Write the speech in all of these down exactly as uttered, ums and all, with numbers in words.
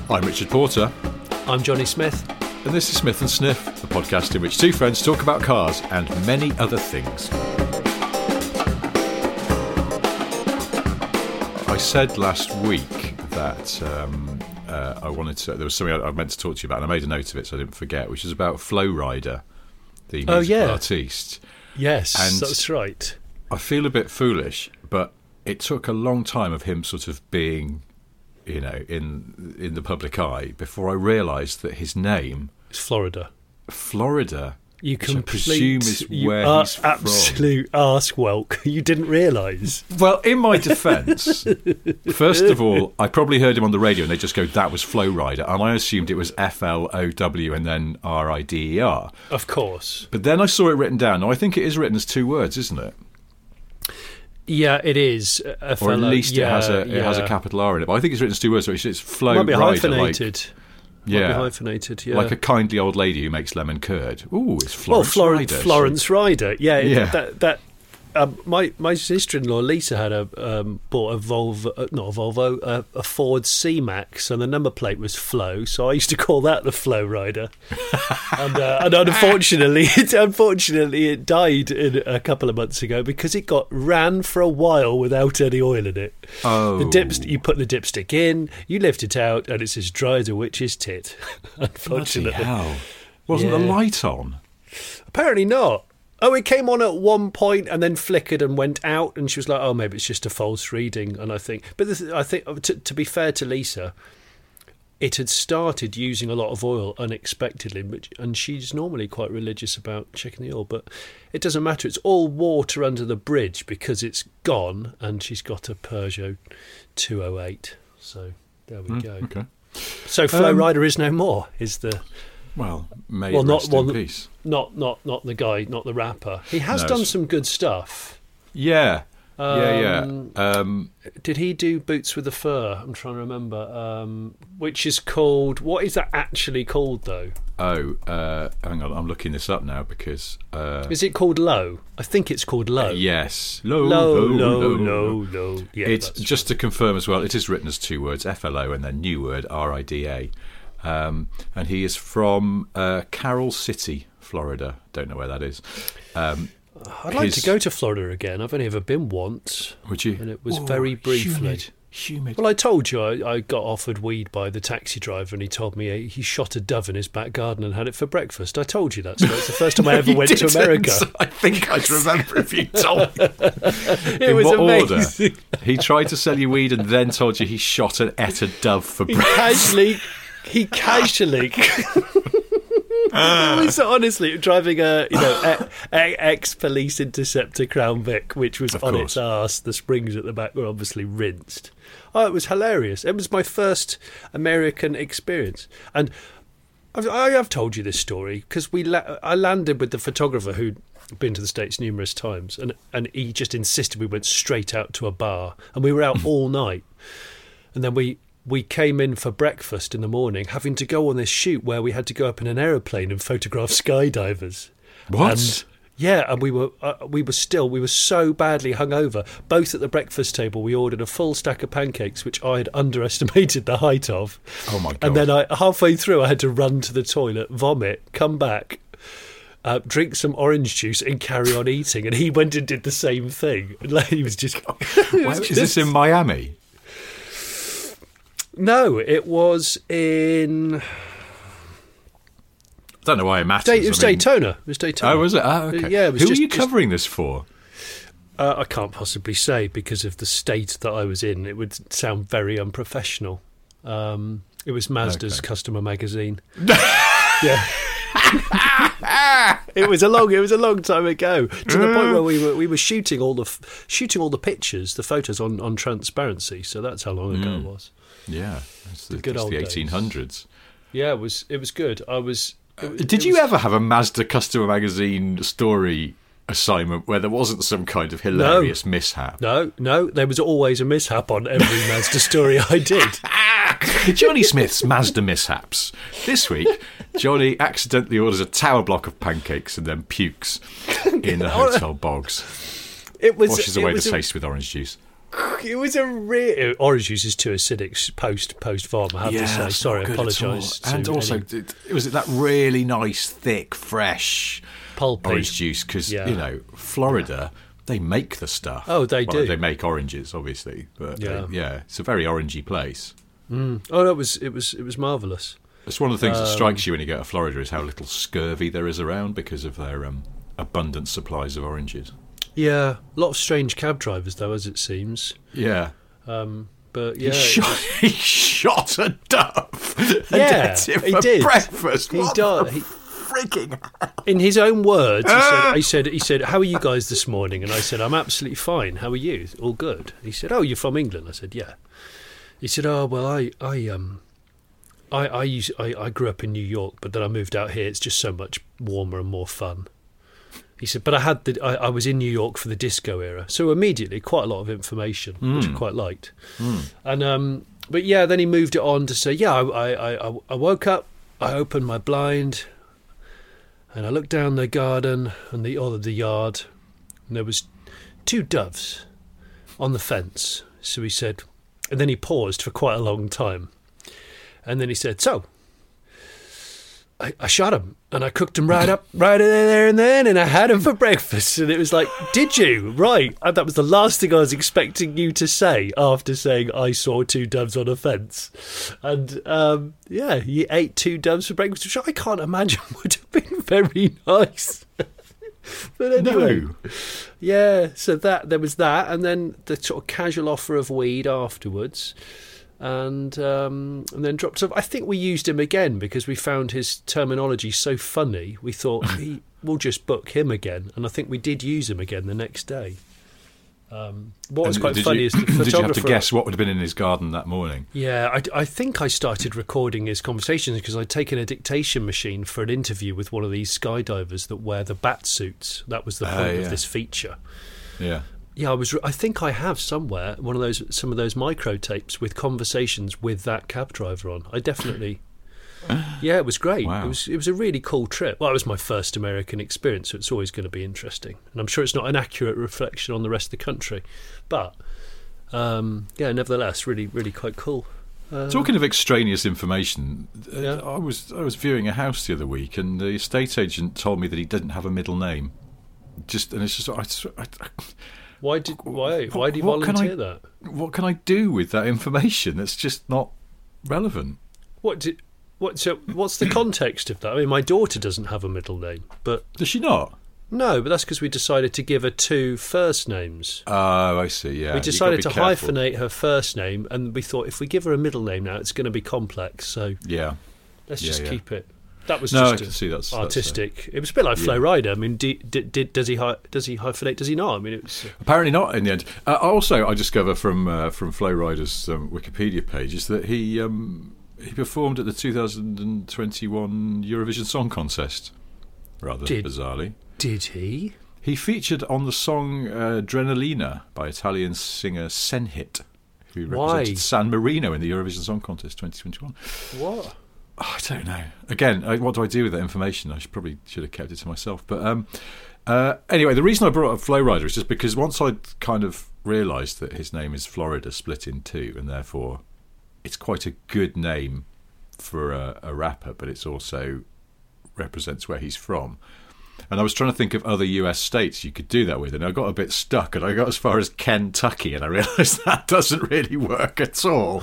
I'm Richard Porter. I'm Johnny Smith. And this is Smith and Sniff, the podcast in which two friends talk about cars and many other things. I said last week that um, uh, I wanted to. There was something I, I meant to talk to you about, and I made a note of it so I didn't forget, which is about Flo Rida, the musical oh, yeah. artiste. Yes, and that's right. I feel a bit foolish, but it took a long time of him sort of being, you know, in in the public eye before I realised that his name, It's Florida. Florida, You which I complete, presume is you where are he's from. absolute arse-welk. You didn't realise. Well, in my defence, first of all, I probably heard him on the radio and they just go, that was Flo Rida, and I assumed it was F L O W and then R I D E R. Of course. But then I saw it written down. Now, I think it is written as two words, isn't it? Yeah, it is. A Or fellow, at least yeah, it has a it yeah. has a capital R in it. But I think it's written as two words, so it's, it's Flo Might be Rida. hyphenated. Like, Might yeah. be hyphenated, yeah. Like a kindly old lady who makes lemon curd. Ooh, it's well, Florence Florence, Rider. Florence Rider. Yeah, it- Yeah. that that. Um, my my sister-in-law Lisa had a um, bought a Volvo, uh, not a Volvo, uh, a Ford C-Max, and the number plate was Flo. So I used to call that the Flo Rider. and, uh, and unfortunately, it, unfortunately, it died in, a couple of months ago because it got ran for a while without any oil in it. Oh. The dipst- you put the dipstick in, you lift it out, and it's as dry as a witch's tit. Bloody Unfortunately, hell. Wasn't the Yeah. light on? apparently not. Oh, it came on at one point and then flickered and went out, and she was like, "Oh, maybe it's just a false reading." And I think, but this, I think, to, to be fair to Lisa, it had started using a lot of oil unexpectedly, which, and she's normally quite religious about checking the oil, but it doesn't matter. It's all water under the bridge because it's gone, and she's got a Peugeot two oh eight. So there we Mm, go. okay. So Flo Um, Rida is no more. Is the Well, may Well, it not- rest well, in peace. not not not the guy, not the rapper. He has No, done it's- some good stuff. Yeah. yeah, Um, yeah. Um, Did he do Boots with the Fur? I'm trying to remember. Um, which is called... What is that actually called, though? oh, uh, hang on. I'm looking this up now because... Uh, Is it called Low? I think it's called Low. yes. Low, Low, low, low, low, low, low. Yeah, it's that's just to confirm as well, it is written as two words, F L O and then new word, R I D A. Um, and he is from uh, Carroll City, Florida. Don't know where that is. Um, I'd like his- to go to Florida again. I've only ever been once. would you? And it was Oh, very briefly. Humid. humid. Well, I told you I, I got offered weed by the taxi driver, and he told me he shot a dove in his back garden and had it for breakfast. I told you that. So it's the first time I ever You went to didn't. America. I think I remember if you told me. It In was what amazing. order? He tried to sell you weed and then told you he shot and ate a dove for He breakfast. casually, he casually. It was honestly driving a you know ex police interceptor Crown Vic, which was Of on course. its arse. The springs at the back were obviously rinsed. Oh, it was hilarious. It was my first American experience, and I've, I have told you this story because we la- I landed with the photographer who'd been to the States numerous times, and and he just insisted we went straight out to a bar, and we were out all night, and then we. We came in for breakfast in the morning, having to go on this shoot where we had to go up in an aeroplane and photograph skydivers. What? And, yeah, and we were uh, we were still we were so badly hungover. Both at the breakfast table, we ordered a full stack of pancakes, which I had underestimated the height of. Oh my God. And then I halfway through, I had to run to the toilet, vomit, come back. Uh, drink some orange juice and carry on eating, and he went and did the same thing. Like, he was just. Where- is this in Miami? No, it was in. I don't know why it matters. Day, it was I mean- Daytona. It was Daytona. Oh, was it? Oh, okay. Yeah, it was Who just- are you just- covering this for? Uh, I can't possibly say because of the state that I was in. It would sound very unprofessional. Um, it was Mazda's Okay. customer magazine. Yeah. It was a long. It was a long time ago. To the point where we were we were shooting all the f- shooting all the pictures, the photos on, on transparency. So that's how long ago it was. Yeah, it's the, The good it's old the days. eighteen hundreds. Yeah, it was. It was good. I was. It, was- Did it you was- ever have a Mazda customer magazine story assignment where there wasn't some kind of hilarious mishap? No, no. There was always a mishap on every Mazda story I did. Johnny Smith's Mazda mishaps. This week, Johnny accidentally orders a tower block of pancakes and then pukes in the hotel bogs. It was. Washes it away was the a- taste with orange juice. It was a real orange juice is too acidic post post vom. I have yeah, to say, it's sorry, not I good at all. apologise. And also, any it, it was that really nice, thick, fresh pulpy orange juice because Yeah. you know Florida. They make the stuff. Oh, they well, do. They make oranges, obviously, but Yeah. yeah, yeah it's a very orangey place. Mm. Oh, no, it was it was it was marvellous. It's one of the things that Um, strikes you when you go to Florida is how little scurvy there is around because of their um, abundant supplies of oranges. Yeah, a lot of strange cab drivers though, as it seems. Yeah. Um, but yeah, he, it shot, was- he shot a dove and Yeah, ate it he for did. breakfast. He What did. the He- freaking hell? in his own words, he Ah! said, he said, he said, "How are you guys this morning?" And I said, "I'm absolutely fine. How are you? All good." He said, "Oh, you're from England?" I said, "Yeah." He said, "Oh, well, I, I, um, I, I, use, I, I grew up in New York, but then I moved out here. It's just so much warmer and more fun." He said, "But I had the, I, I was in New York for the disco era, so immediately quite a lot of information, which I Mm. quite liked." Mm. And um, but yeah, then he moved it on to say, "Yeah, I, I, I, I woke up, I opened my blind." And I looked down the garden and the or the yard, and there was two doves on the fence. So he said, and then he paused for quite a long time, and then he said, "So, I, I shot them and I cooked them right up, right there and then, and I had them for breakfast." And it was like, "Did you? Right?" And that was the last thing I was expecting you to say after saying I saw two doves on a fence. And um, yeah, he ate two doves for breakfast, which I can't imagine would have been very nice. But anyway, No. yeah. So that there was that, and then the sort of casual offer of weed afterwards. And um, and then dropped off. I think we used him again because we found his terminology so funny. We thought he, we'll just book him again, and I think we did use him again the next day. Um, what was And quite did funny you, is the did you have to photographer. guess what would have been in his garden that morning? Yeah, I, I think I started recording his conversations because I'd taken a dictation machine for an interview with one of these skydivers that wear the bat suits. That was the Ah, point yeah. of this feature. Yeah. Yeah, I was. I think I have somewhere one of those, some of those micro tapes with conversations with that cab driver on. I definitely. Yeah, it was great. Wow. It was. It was a really cool trip. Well, it was my first American experience, so it's always going to be interesting. And I'm sure it's not an accurate reflection on the rest of the country, but um, yeah, nevertheless, really, really quite cool. Uh, Talking of extraneous information, uh, Yeah. I was I was viewing a house the other week, and the estate agent told me that he didn't have a middle name. Just and it's just I, I, why did why why did you What can I- volunteer that? what can I do with that information? That's just not relevant. What did what? So what's the context of that? I mean, my daughter doesn't have a middle name, but Does she not? no, but that's because we decided to give her two first names. Oh, I see. Yeah, we You've decided got to be careful. hyphenate her first name, and we thought if we give her a middle name now, it's going to be complex. So Yeah. let's Yeah, just yeah. keep it. That was No, I just can a- see that's that's, uh, artistic. It was a bit like Flo yeah. Rida. I mean, do, did, did, does he hy- does he hyphenate? Does he not? I mean, it was. Apparently not in the end. Uh, also, I discover from uh, from Flo Rida's um, Wikipedia page is that he um, he performed at the two thousand twenty-one Eurovision Song Contest. Rather Did- bizarrely, Did he? he featured on the song uh, "Adrenalina" by Italian singer Senhit, who Why? represented San Marino in the Eurovision Song Contest twenty twenty-one. What? Oh, I don't know. Again, I, what do I do with that information? I should probably should have kept it to myself. But um, uh, anyway, the reason I brought up Flo Rida is just because once I kind of realised that his name is Florida split in two, and therefore it's quite a good name for a, a rapper, but it's also represents where he's from. And I was trying to think of other U S states you could do that with, and I got a bit stuck, and I got as far as Kentucky, and I realised that doesn't really work at all.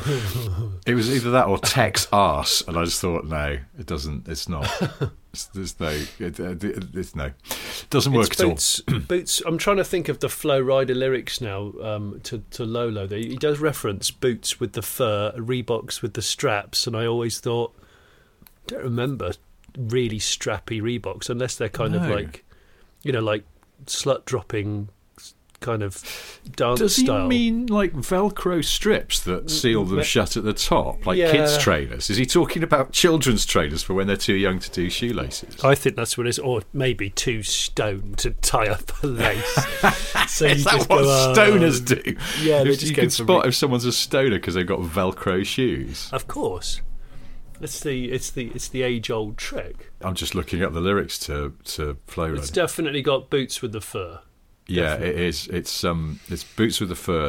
It was either that or Tex arse, and I just thought, no, it doesn't. It's not. It's, there's no. It, it, it's no. It doesn't work It's at all. Boots, Boots. I'm trying to think of the Flo Rida lyrics now. Um, to to Lolo, he does reference boots with the fur, Reeboks with the straps, and I always thought, don't remember really strappy Reeboks unless they're kind of No. like, you know, like slut dropping kind of dance Does he style. mean like Velcro strips that seal them me- shut at the top, like Yeah. kids' trainers? Is he talking about children's trainers for when they're too young to do shoelaces? I think that's what it is, or maybe too stone to tie up a lace. So Is you that just what go, uh, stoners do? Yeah, they If just you go can for spot re- if someone's a stoner because they've got Velcro shoes. Of course, it's the it's the it's the age old trick. I'm just looking up the lyrics to to Flo It's Rida. definitely got boots with the fur. Yeah, definitely. it is. It's um, it's boots with the fur.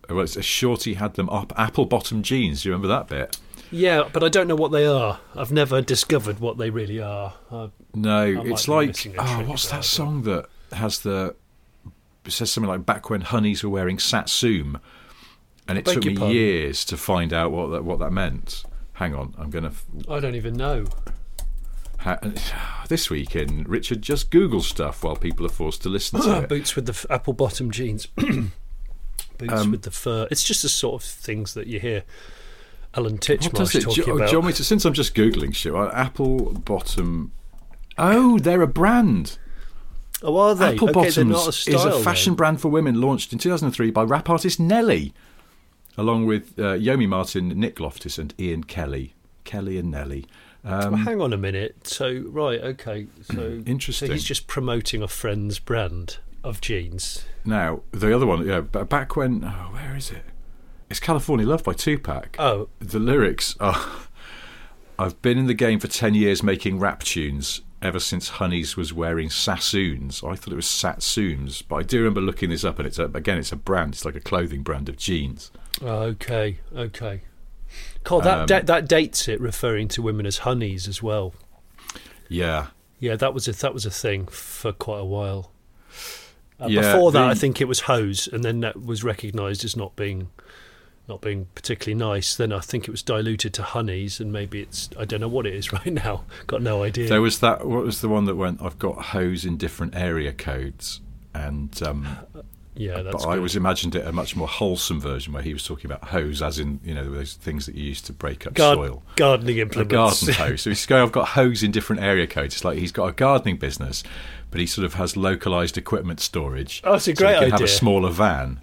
Well, it's a Shorty had them up apple bottom jeans. Do you remember that bit? Yeah, but I don't know what they are. I've never discovered what they really are. I, no, I it's be like missing a oh, trick what's there, that but- song that has the? It says something like back when honeys were wearing satsum, and it Beg took your me pardon? years to find out what that what that meant. Hang on, I'm gonna. I don't even know. Ha- this week in Richard just Google stuff while people are forced to listen to it. Boots with the f- apple bottom jeans. Boots Um, with the fur. It's just the sort of things that you hear Alan What does Titchmarsh it? Do, talking you- about. do you want me to? Since I'm just googling shit, right, apple bottom. Oh, they're a brand. Oh, are they? Apple Okay, they're Bottoms not a is style, a fashion then. brand for women launched in two thousand three by rap artist Nelly, along with uh, Yomi Martin, Nick Loftus, and Ian Kelly. Kelly and Nelly. Um, Well, hang on a minute. So, right, okay. So, Interesting. So he's just promoting a friend's brand of jeans. now, the other one, yeah, but back when, oh, where is it? It's California Love by Tupac. Oh, The lyrics are, I've been in the game for ten years making rap tunes, ever since Honeys was wearing Sassoons. I thought it was Satsoons, but I do remember looking this up, and it's a, again, it's a brand. It's like a clothing brand of jeans. okay, okay. God, that Um, da- that dates it, referring to women as honeys as well. Yeah. Yeah, that was a that was a thing for quite a while. Uh, Yeah, before that, the- I think it was hose, and then that was recognised as not being not being particularly nice. Then I think it was diluted to honeys, and maybe it's I don't know what it is right now. Got no idea. There was that. What was the one that went? I've got hose in different area codes, and um, yeah, that's but I good. always imagined it a much more wholesome version where he was talking about hose, as in you know those things that you use to break up Gar- soil. gardening A implements. garden hose. So he's going, I've got hose in different area codes. It's like he's got a gardening business, but he sort of has localised equipment storage. Oh, it's a so great he can have a idea. smaller van.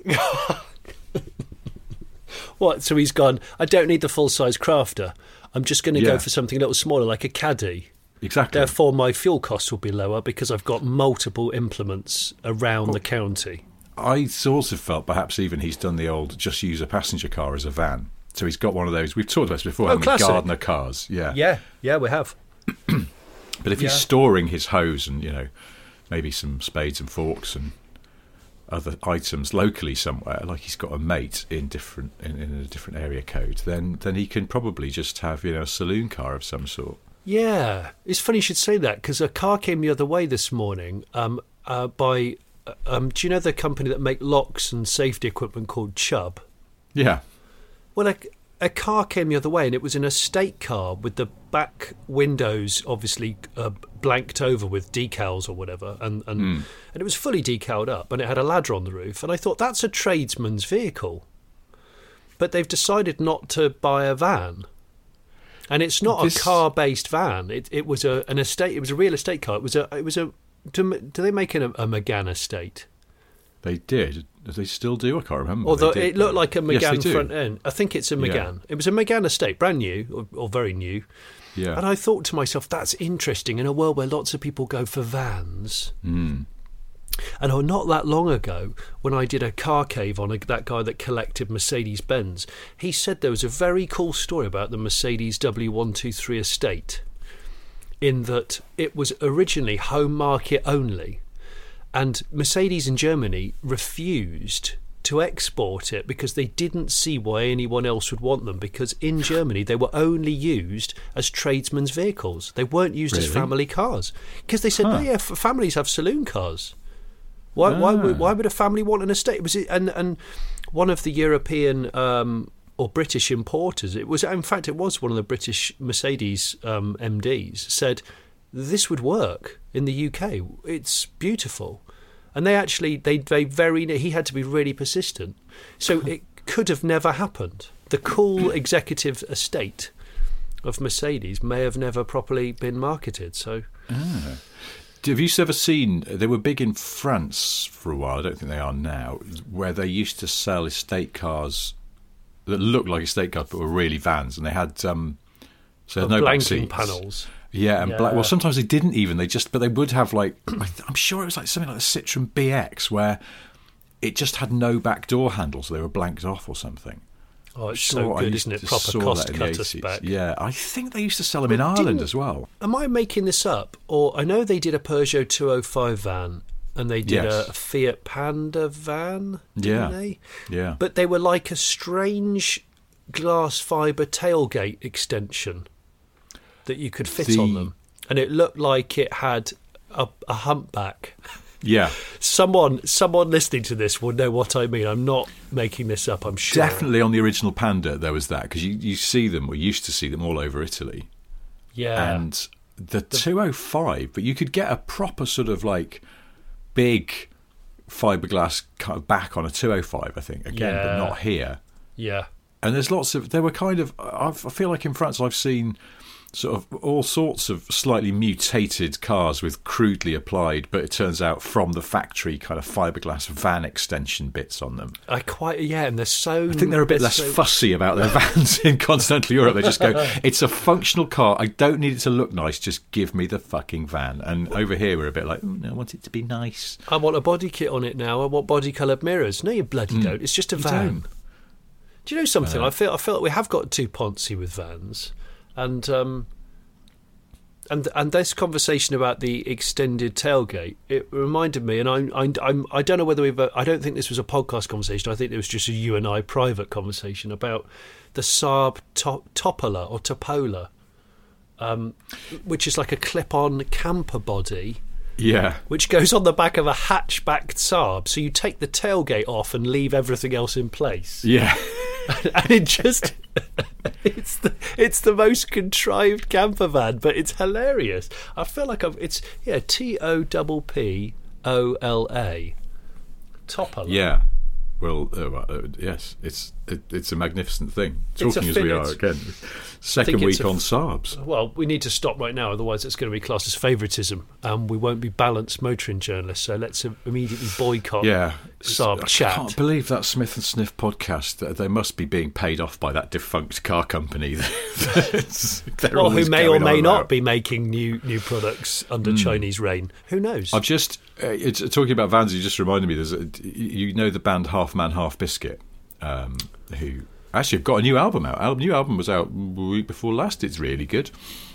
What? So he's gone. I don't need the full size crafter. I'm just going to Yeah. go for something a little smaller, like a caddy. Exactly. Therefore, my fuel costs will be lower because I've got multiple implements around the county. I sort of felt perhaps even he's done the old just use a passenger car as a van. So he's got one of those. We've talked about this before, Oh, haven't we? classic. Gardener cars. Yeah. Yeah, yeah, we have. But if he's Yeah. storing his hose and, you know, maybe some spades and forks and other items locally somewhere, like he's got a mate in different in, in a different area code, then then he can probably just have, you know, a saloon car of some sort. Yeah, it's funny you should say that because a car came the other way this morning um, uh, by. uh, Um, do you know the company that make locks and safety equipment called Chubb? Yeah. Well, a, a car came the other way, and it was an estate car with the back windows obviously uh, blanked over with decals or whatever, and and, Mm. and it was fully decaled up, and it had a ladder on the roof. And I thought that's a tradesman's vehicle, but they've decided not to buy a van, and it's not This- a car-based van. It it was a an estate. It was a real estate car. It was a it was a. Do, do they make it a, a McGann estate? They did. Do they still do? I can't remember. Although They did. it looked like a Yes, they McGann do. front end. I think it's a Yeah. McGann. It was a McGann estate, brand new or, or very new. Yeah. And I thought to myself, that's interesting in a world where lots of people go for vans. Mm. And oh, not that long ago, when I did a car cave on a, that guy that collected Mercedes Benz, he said there was a very cool story about the Mercedes W one twenty-three estate, in that it was originally home market only. And Mercedes in Germany refused to export it because they didn't see why anyone else would want them, because in Germany they were only used as tradesmen's vehicles. They weren't used as Really? family cars. Because they said, Huh. oh, yeah, f- families have saloon cars. Why, why, would, Ah. why would a family want an estate? Was it, and, and one of the European um, or British importers, it was in fact it was one of the British Mercedes um, M Ds, said this would work in the U K. It's beautiful. And they actually, they, they very, he had to be really persistent. So it could have never happened. The cool executive estate of Mercedes may have never properly been marketed. So Ah. Have you ever seen, they were big in France for a while, I don't think they are now, where they used to sell estate cars that looked like estate cars but were really vans, and they had um, so they had no back blanking seats. panels. Yeah, and black. Yeah. Well, sometimes they didn't even. They just, but they would have like. I'm sure it was like something like the Citroen B X, where it just had no back door handle, so they were blanked off or something. Oh, it's Sure, so I good, used isn't it? to Proper saw cost that in the cut us eighties. back. Yeah, I think they used to sell them in Well, Ireland didn't- as well. Am I making this up? Or I know they did a Peugeot two oh five van and they did Yes. a Fiat Panda van, didn't Yeah. they? Yeah. But they were like a strange glass fibre tailgate extension that you could fit The- on them. And it looked like it had a, a humpback. Yeah. Someone someone listening to this will know what I mean. I'm not making this up, I'm sure. Definitely on the original Panda there was that, because you, you see them, or used to see them all over Italy. Yeah. And the two oh five, but you could get a proper sort of like big fiberglass kind of back on a two oh five, I think, again, but Yeah. not here. yeah. And there's lots of, there were kind of, I've, I feel like in France I've seen sort of all sorts of slightly mutated cars with crudely applied, but it turns out from the factory kind of fiberglass van extension bits on them. I quite yeah, and they're so I think they're a bit they're less so- fussy about their vans in continental Europe. They just go, it's a functional car. I don't need it to look nice. Just give me the fucking van. And over here, we're a bit like, mm, no, I want it to be nice. I want a body kit on it now. I want body coloured mirrors. No, you bloody don't. It's just a You van. don't. Do you know something? Uh, I feel I feel like we have got too poncy with vans, and um, and and this conversation about the extended tailgate, it reminded me, and I'm I'm, I'm I don't know whether we've uh, I don't think this was a podcast conversation. I think it was just a you and I private conversation about the Saab top, Topola or Topola, um, which is like a clip-on camper body. Yeah. Which goes on the back of a hatchback Saab, so you take the tailgate off and leave everything else in place. Yeah. And it just it's the it's the most contrived camper van, but it's hilarious. I feel like I've it's yeah T O P P O L A Topola. Yeah. Well, uh, well, uh, yes, it's it, it's a magnificent thing. It's a Talking as fin- we are it's- again, second it's week a on f- Saabs. Well, we need to stop right now, otherwise it's going to be classed as favouritism, and we won't be balanced motoring journalists. So let's uh, immediately boycott. Yeah, Saab I chat. can't believe that Smith and Sniff podcast. They must be being paid off by that defunct car company. That's- they're Well, who always may or going may on not about. be making new new products under Chinese reign. Who knows? I've just uh, it's, talking about vans. You just reminded me. There's a, you know the band Half Man Half Biscuit, um, who actually have got a new album out. Al- new album was out the week before last. It's really good.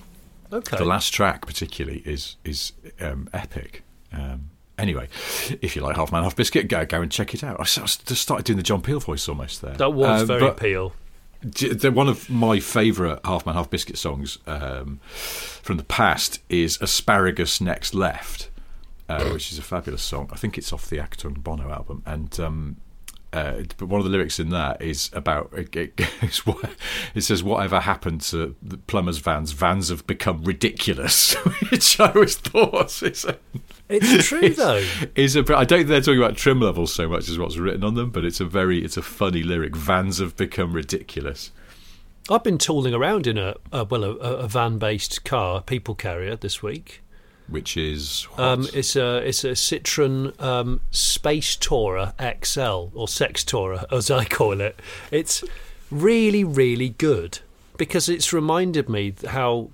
okay. The last track, particularly, is is um, epic. Um, anyway, if you like Half Man Half Biscuit, go go and check it out. I s- I s- just started doing the John Peel voice almost there. That was Um, very but- Peel. D- the- One of my favourite Half Man Half Biscuit songs um, from the past is Asparagus Next Left, uh, which is a fabulous song. I think it's off the Acton Bono album. And um, uh, but one of the lyrics in that is about it, it, goes, what, it says, whatever happened to the plumbers' vans? Vans have become ridiculous, which I always thought is a, It's true though. is a, I don't think they're talking about trim levels so much as what's written on them, but it's a very it's a funny lyric. Vans have become ridiculous. I've been tooling around in a, a well a, a van-based car, people carrier, this week. Which is what? Um, it's a it's a Citroen um, Space Tourer X L, or Sex Tourer as I call it. It's really really good because it's reminded me how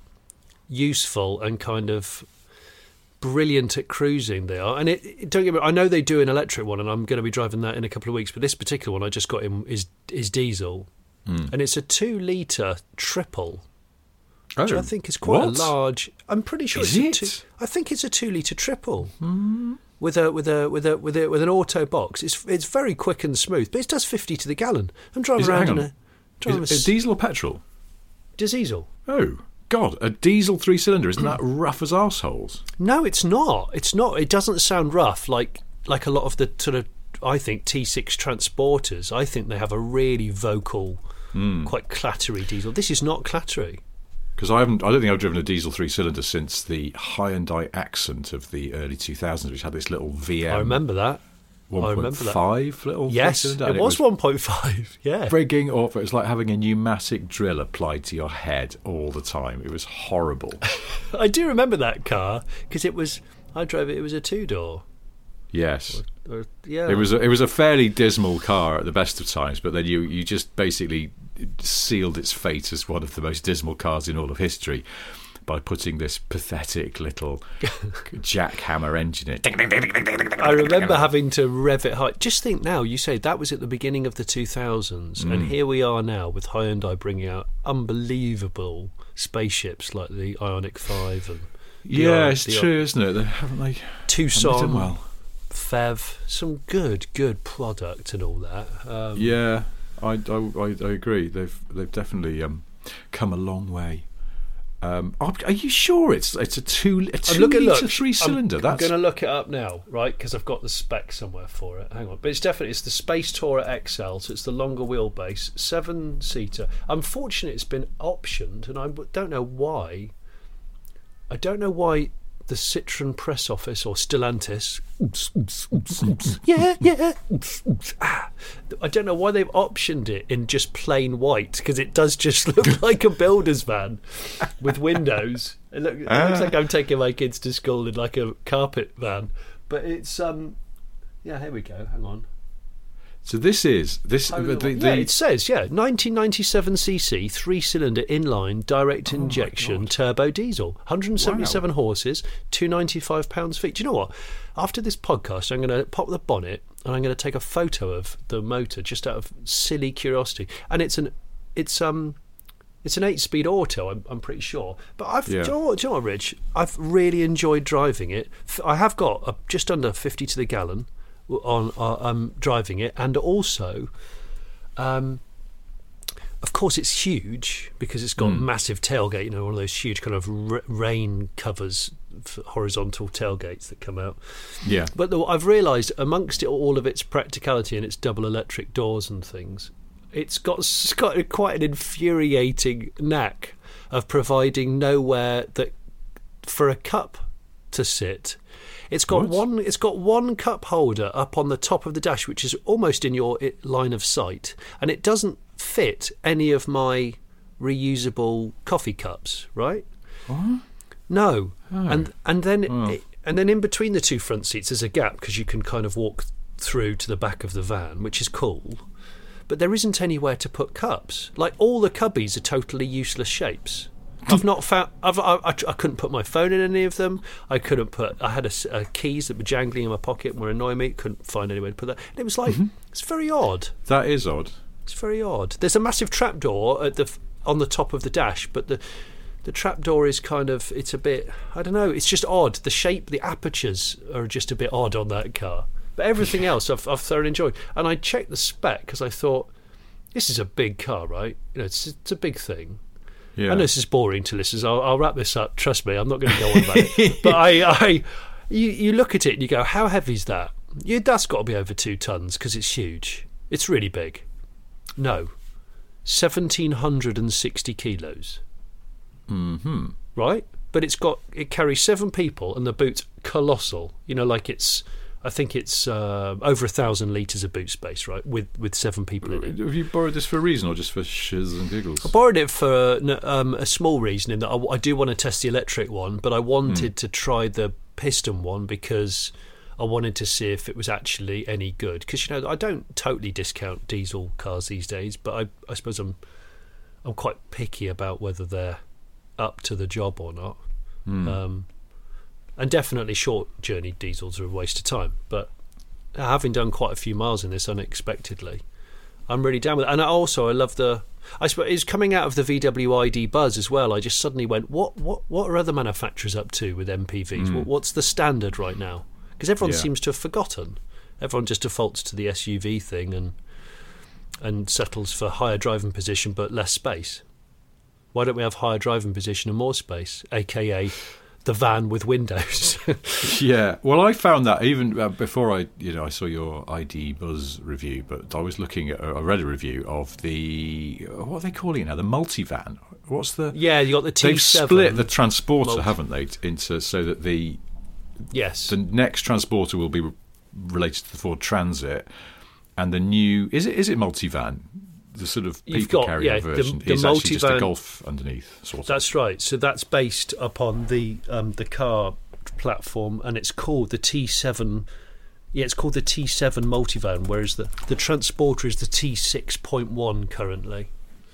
useful and kind of brilliant at cruising they are. And it, it don't get me, I know they do an electric one, and I'm going to be driving that in a couple of weeks. But this particular one I just got in is is diesel, Mm. and it's a two litre triple. Which Oh, I think is quite what? a large. I'm pretty sure Is it's a it? two, I think it's a two litre triple with a with a with a with a with an auto box. It's it's very quick and smooth, but it does fifty to the gallon. I'm driving Is it- around hang in on. a driving Is a it a diesel or petrol? diesel. Oh God, a diesel three cylinder, isn't that rough as arseholes? No, it's not. It's not. It doesn't sound rough like like a lot of the sort of I think T six transporters. I think they have a really vocal, quite clattery diesel. This is not clattery. Because I haven't, I don't think I've driven a diesel three cylinder since the Hyundai Accent of the early two thousands, which had this little V M. I remember that. I one remember point that. five little Yes, three-cylinder, it and was one point five. Yeah. frigging awful. It was like having a pneumatic drill applied to your head all the time. It was horrible. I do remember that car because it was. I drove it. It was a two door. Yes. Or, yeah, It was a, it was a fairly dismal car at the best of times, but then you, you just basically sealed its fate as one of the most dismal cars in all of history by putting this pathetic little jackhammer engine in it. I remember having to rev it high. Just think now. You say that was at the beginning of the two thousands, Mm. and here we are now with Hyundai bringing out unbelievable spaceships like the Ioniq five and the Yeah, I- it's the true, isn't it? They, haven't they? Tucson. Haven't they done well? Fev, some good, good product and all that. Um, yeah, I, I, I agree. They've they've definitely um, come a long way. Um, are, are you sure it's it's a two a two looking, litre look, three cylinder? I'm, That's I'm going to look it up now, right? Because I've got the spec somewhere for it. Hang on, but it's definitely it's the Space Tourer X L, so it's the longer wheelbase, seven seater. I'm fortunate it's been optioned, and I don't know why. I don't know why the Citroen press office or Stellantis, yeah, yeah. I don't know why they've optioned it in just plain white, because it does just look like a builder's van with windows. It, look, it looks like I'm taking my kids to school in like a carpet van, but it's um, yeah. Here we go. Hang on. So this is this. Oh, the, the, yeah, it says yeah, nineteen ninety-seven c c, three-cylinder inline direct injection oh turbo diesel, one hundred seventy-seven wow. horses, two hundred ninety-five pounds feet. Do you know what? After this podcast, I'm going to pop the bonnet and I'm going to take a photo of the motor just out of silly curiosity. And it's an, it's um, it's an eight-speed auto. I'm, I'm pretty sure. But I've, Yeah. do, you know what, do you know what, Rich? I've really enjoyed driving it. I have got a, just under fifty to the gallon. On uh, um, driving it, and also, um, of course, it's huge because it's got Mm. massive tailgate. You know, one of those huge kind of r- rain covers, for horizontal tailgates that come out. yeah. But the, I've realised amongst it all of its practicality and its double electric doors and things, it's got it's got quite an infuriating knack of providing nowhere that for a cup to sit. It's got What? one. It's got one cup holder up on the top of the dash, which is almost in your i- line of sight, and it doesn't fit any of my reusable coffee cups. Right? What? No. Oh. And and then Oh. it, and then in between the two front seats, there's a gap because you can kind of walk through to the back of the van, which is cool. But there isn't anywhere to put cups. Like all the cubbies are totally useless shapes. I've not found. I've, I, I, I couldn't put my phone in any of them. I couldn't put. I had a, s- a keys that were jangling in my pocket and were annoying me. Couldn't find anywhere to put that. And it was like Mm-hmm. it's very odd. That is odd. It's very odd. There's a massive trapdoor at the f- on the top of the dash, but the the trapdoor is kind of. It's a bit. I don't know. It's just odd. The shape, the apertures are just a bit odd on that car. But everything else, I've, I've thoroughly enjoyed. And I checked the spec because I thought this is a big car, right? You know, it's it's a big thing. Yeah. I know this is boring to listeners. I'll, I'll wrap this up. Trust me, I'm not going to go on about it. But I, I, you, you look at it and you go, how heavy is that? You, that's got to be over two tons because it's huge. It's really big. No, one thousand seven hundred sixty kilos. Mm-hmm. Right, but it's got it carries seven people and the boot's colossal. You know, like it's. I think it's uh, over a thousand litres of boot space, right, with with seven people in it. Have you borrowed this for a reason or just for shiz and giggles? I borrowed it for uh, um, a small reason in that I, I do want to test the electric one, but I wanted Mm. to try the piston one because I wanted to see if it was actually any good. Because, you know, I don't totally discount diesel cars these days, but I, I suppose I'm I'm quite picky about whether they're up to the job or not. Mm. Um, and definitely short journey diesels are a waste of time. But having done quite a few miles in this unexpectedly, I'm really down with it. And I also, I love the... I suppose it's coming out of the V W I D buzz as well. I just suddenly went, what what, what are other manufacturers up to with M P Vs? Mm. What, what's the standard right now? Because everyone Yeah. seems to have forgotten. Everyone just defaults to the S U V thing and and settles for higher driving position but less space. Why don't we have higher driving position and more space, aka the van with windows? Yeah, well, I found that even uh, before I, you know, I saw your I D Buzz review, but I was looking at, I read a review of the, what are they calling it now? The multivan. What's the? Yeah, you got the T seven. They've split the transporter, multi- haven't they, into so that the Yes. the next transporter will be re- related to the Ford Transit, and the new is it is it multivan? The sort of You've people got- carrier yeah, the- version the is actually just a multivan- Golf underneath, sort of. That's right. So that's based upon the um, the car platform, and it's called the T seven. Yeah, it's called the T seven multivan, whereas the, the Transporter is the T six point one currently.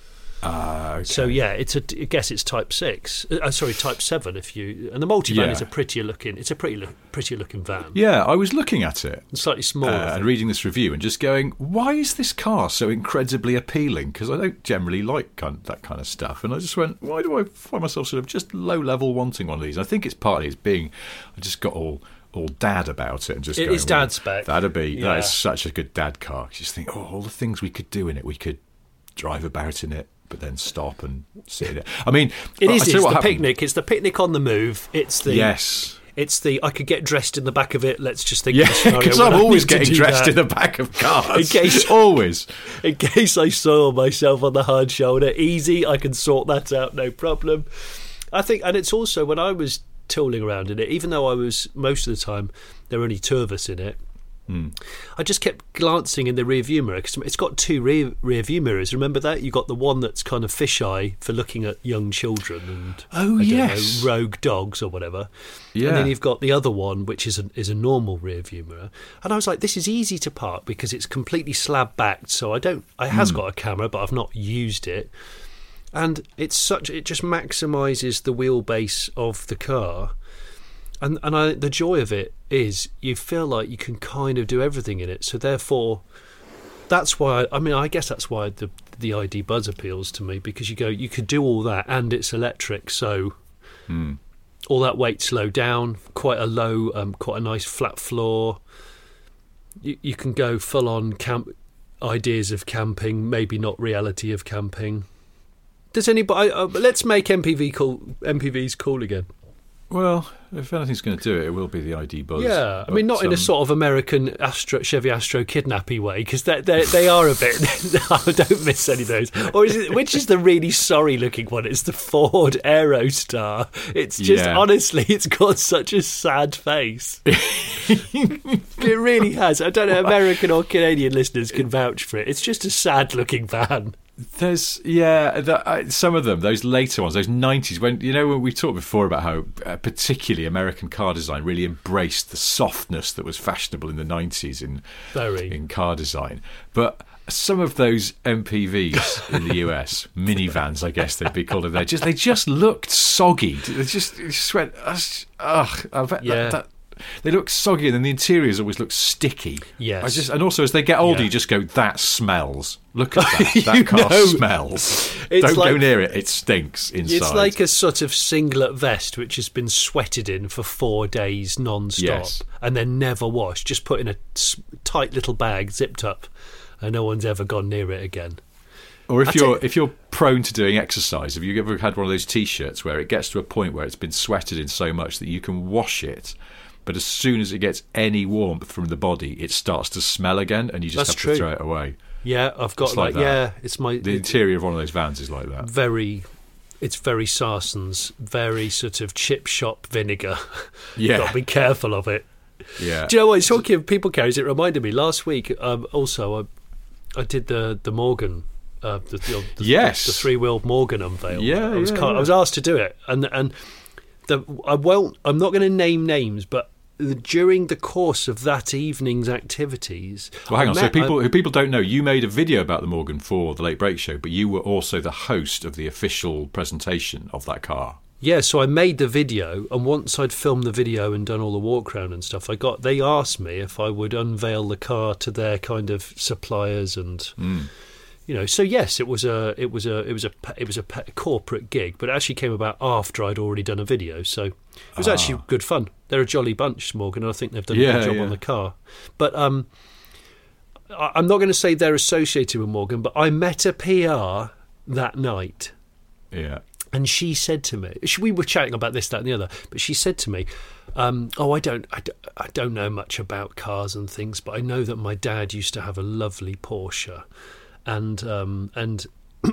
Ah, okay. So yeah, it's a. I guess it's Type six. Uh, sorry, Type seven. If you and the multivan Yeah. is a prettier looking. It's a pretty look, prettier looking van. Yeah, I was looking at it. It's slightly smaller. Uh, and reading this review and just going, why is this car so incredibly appealing? Because I don't generally like kind that kind of stuff. And I just went, why do I find myself sort of just low level wanting one of these? I think it's partly it's being, I just got all all dad about it and just It going, is dad well, spec. That'd be Yeah. that is such a good dad car. You just think, oh, all the things we could do in it. We could drive about in it, but then stop and sit in it. I mean, It I is. tell you It's what the happened. picnic. It's the picnic on the move. It's the Yes. It's the I could get dressed in the back of it. Let's just think. Yeah, of a scenario because when I'm I always need to getting do dressed that. in the back of cars. In case- always. In case I soil myself on the hard shoulder, easy. I can sort that out, no problem. I think, and it's also when I was tooling around in it, even though I was most of the time there were only two of us in it. Mm. I just kept glancing in the rear view mirror because it's got two rear rear view mirrors. Remember that? You got the one that's kind of fisheye for looking at young children and Oh, I don't yes. know, rogue dogs or whatever. Yeah. And then you've got the other one, which is a, is a normal rear view mirror. And I was like, this is easy to park because it's completely slab backed. So I don't. It has Mm. got a camera, but I've not used it. And it's such. It just maximises the wheelbase of the car. And and I, the joy of it is you feel like you can kind of do everything in it. So therefore, that's why. I mean, I guess that's why the the I D Buzz appeals to me because you go, you could do all that and it's electric. So Mm. all that weight's low down, quite a low, um, quite a nice flat floor. You you can go full on camp ideas of camping, maybe not reality of camping. Does anybody? Uh, let's make M P V cool. M P Vs cool again. Well, if anything's going to do it, it will be the I D Buzz. Yeah, I But, mean, not in a um, sort of American Astro, Chevy Astro kidnappy way, because they they they are a bit. I don't miss any of those. Or is it? Which is the really sorry looking one? It's the Ford Aerostar. It's just Yeah. honestly, it's got such a sad face. It really has. I don't know. American or Canadian listeners can vouch for it. It's just a sad looking van. There's yeah, the, uh, some of them, those later ones, those nineties. When you know when we talked before about how uh, particularly American car design really embraced the softness that was fashionable in the nineties in Very. in car design, but some of those M P Vs in the U S, minivans, I guess they'd be called. They just they just looked soggy. They just, they just went, ugh. I bet Yeah. that, that, they look soggy, and then the interiors always look sticky. Yes. I just, and also as they get older, Yeah. you just go, that smells. Look at that. That You car know. smells. It's Don't go like- near it. It stinks inside. It's like a sort of singlet vest which has been sweated in for four days non-stop Yes. and then never washed, just put in a s- tight little bag, zipped up, and no one's ever gone near it again. Or if I you're tell- if you're prone to doing exercise, have you ever had one of those T-shirts where it gets to a point where it's been sweated in so much that you can wash it, but as soon as it gets any warmth from the body, it starts to smell again, and you just That's have true. to throw it away. Yeah, I've got It's like like, that. yeah, it's my The interior of one of those vans is like that. very, it's very Sarson's, very sort of chip shop vinegar. Yeah. Got to be careful of it. Yeah. Do you know what? Talking of people carriers, it reminded me last week. Um, also, I I did the the Morgan. Uh, the, the, the, Yes. the three-wheeled Morgan unveil. Yeah, I was yeah, kind- yeah. I was asked to do it, and and the I won't. I'm not going to name names, but during the course of that evening's activities, Well, hang I on. So met- people I- who people don't know, you made a video about the Morgan for the Late Break Show, but you were also the host of the official presentation of that car. Yeah, so I made the video, and once I'd filmed the video and done all the walk around and stuff, I got they asked me if I would unveil the car to their kind of suppliers and Mm. you know. So yes, it was a it was a it was a it was a corporate gig, but it actually came about after I'd already done a video, so it was Ah. actually good fun. They're a jolly bunch, Morgan, and I think they've done a Yeah, good job yeah. on the car. But um, I- I'm not going to say they're associated with Morgan, but I met a P R that night. Yeah. And she said to me, she- we were chatting about this, that, and the other, but she said to me, um, "Oh, I don't, I, don't- I don't know much about cars and things, but I know that my dad used to have a lovely Porsche, and um, and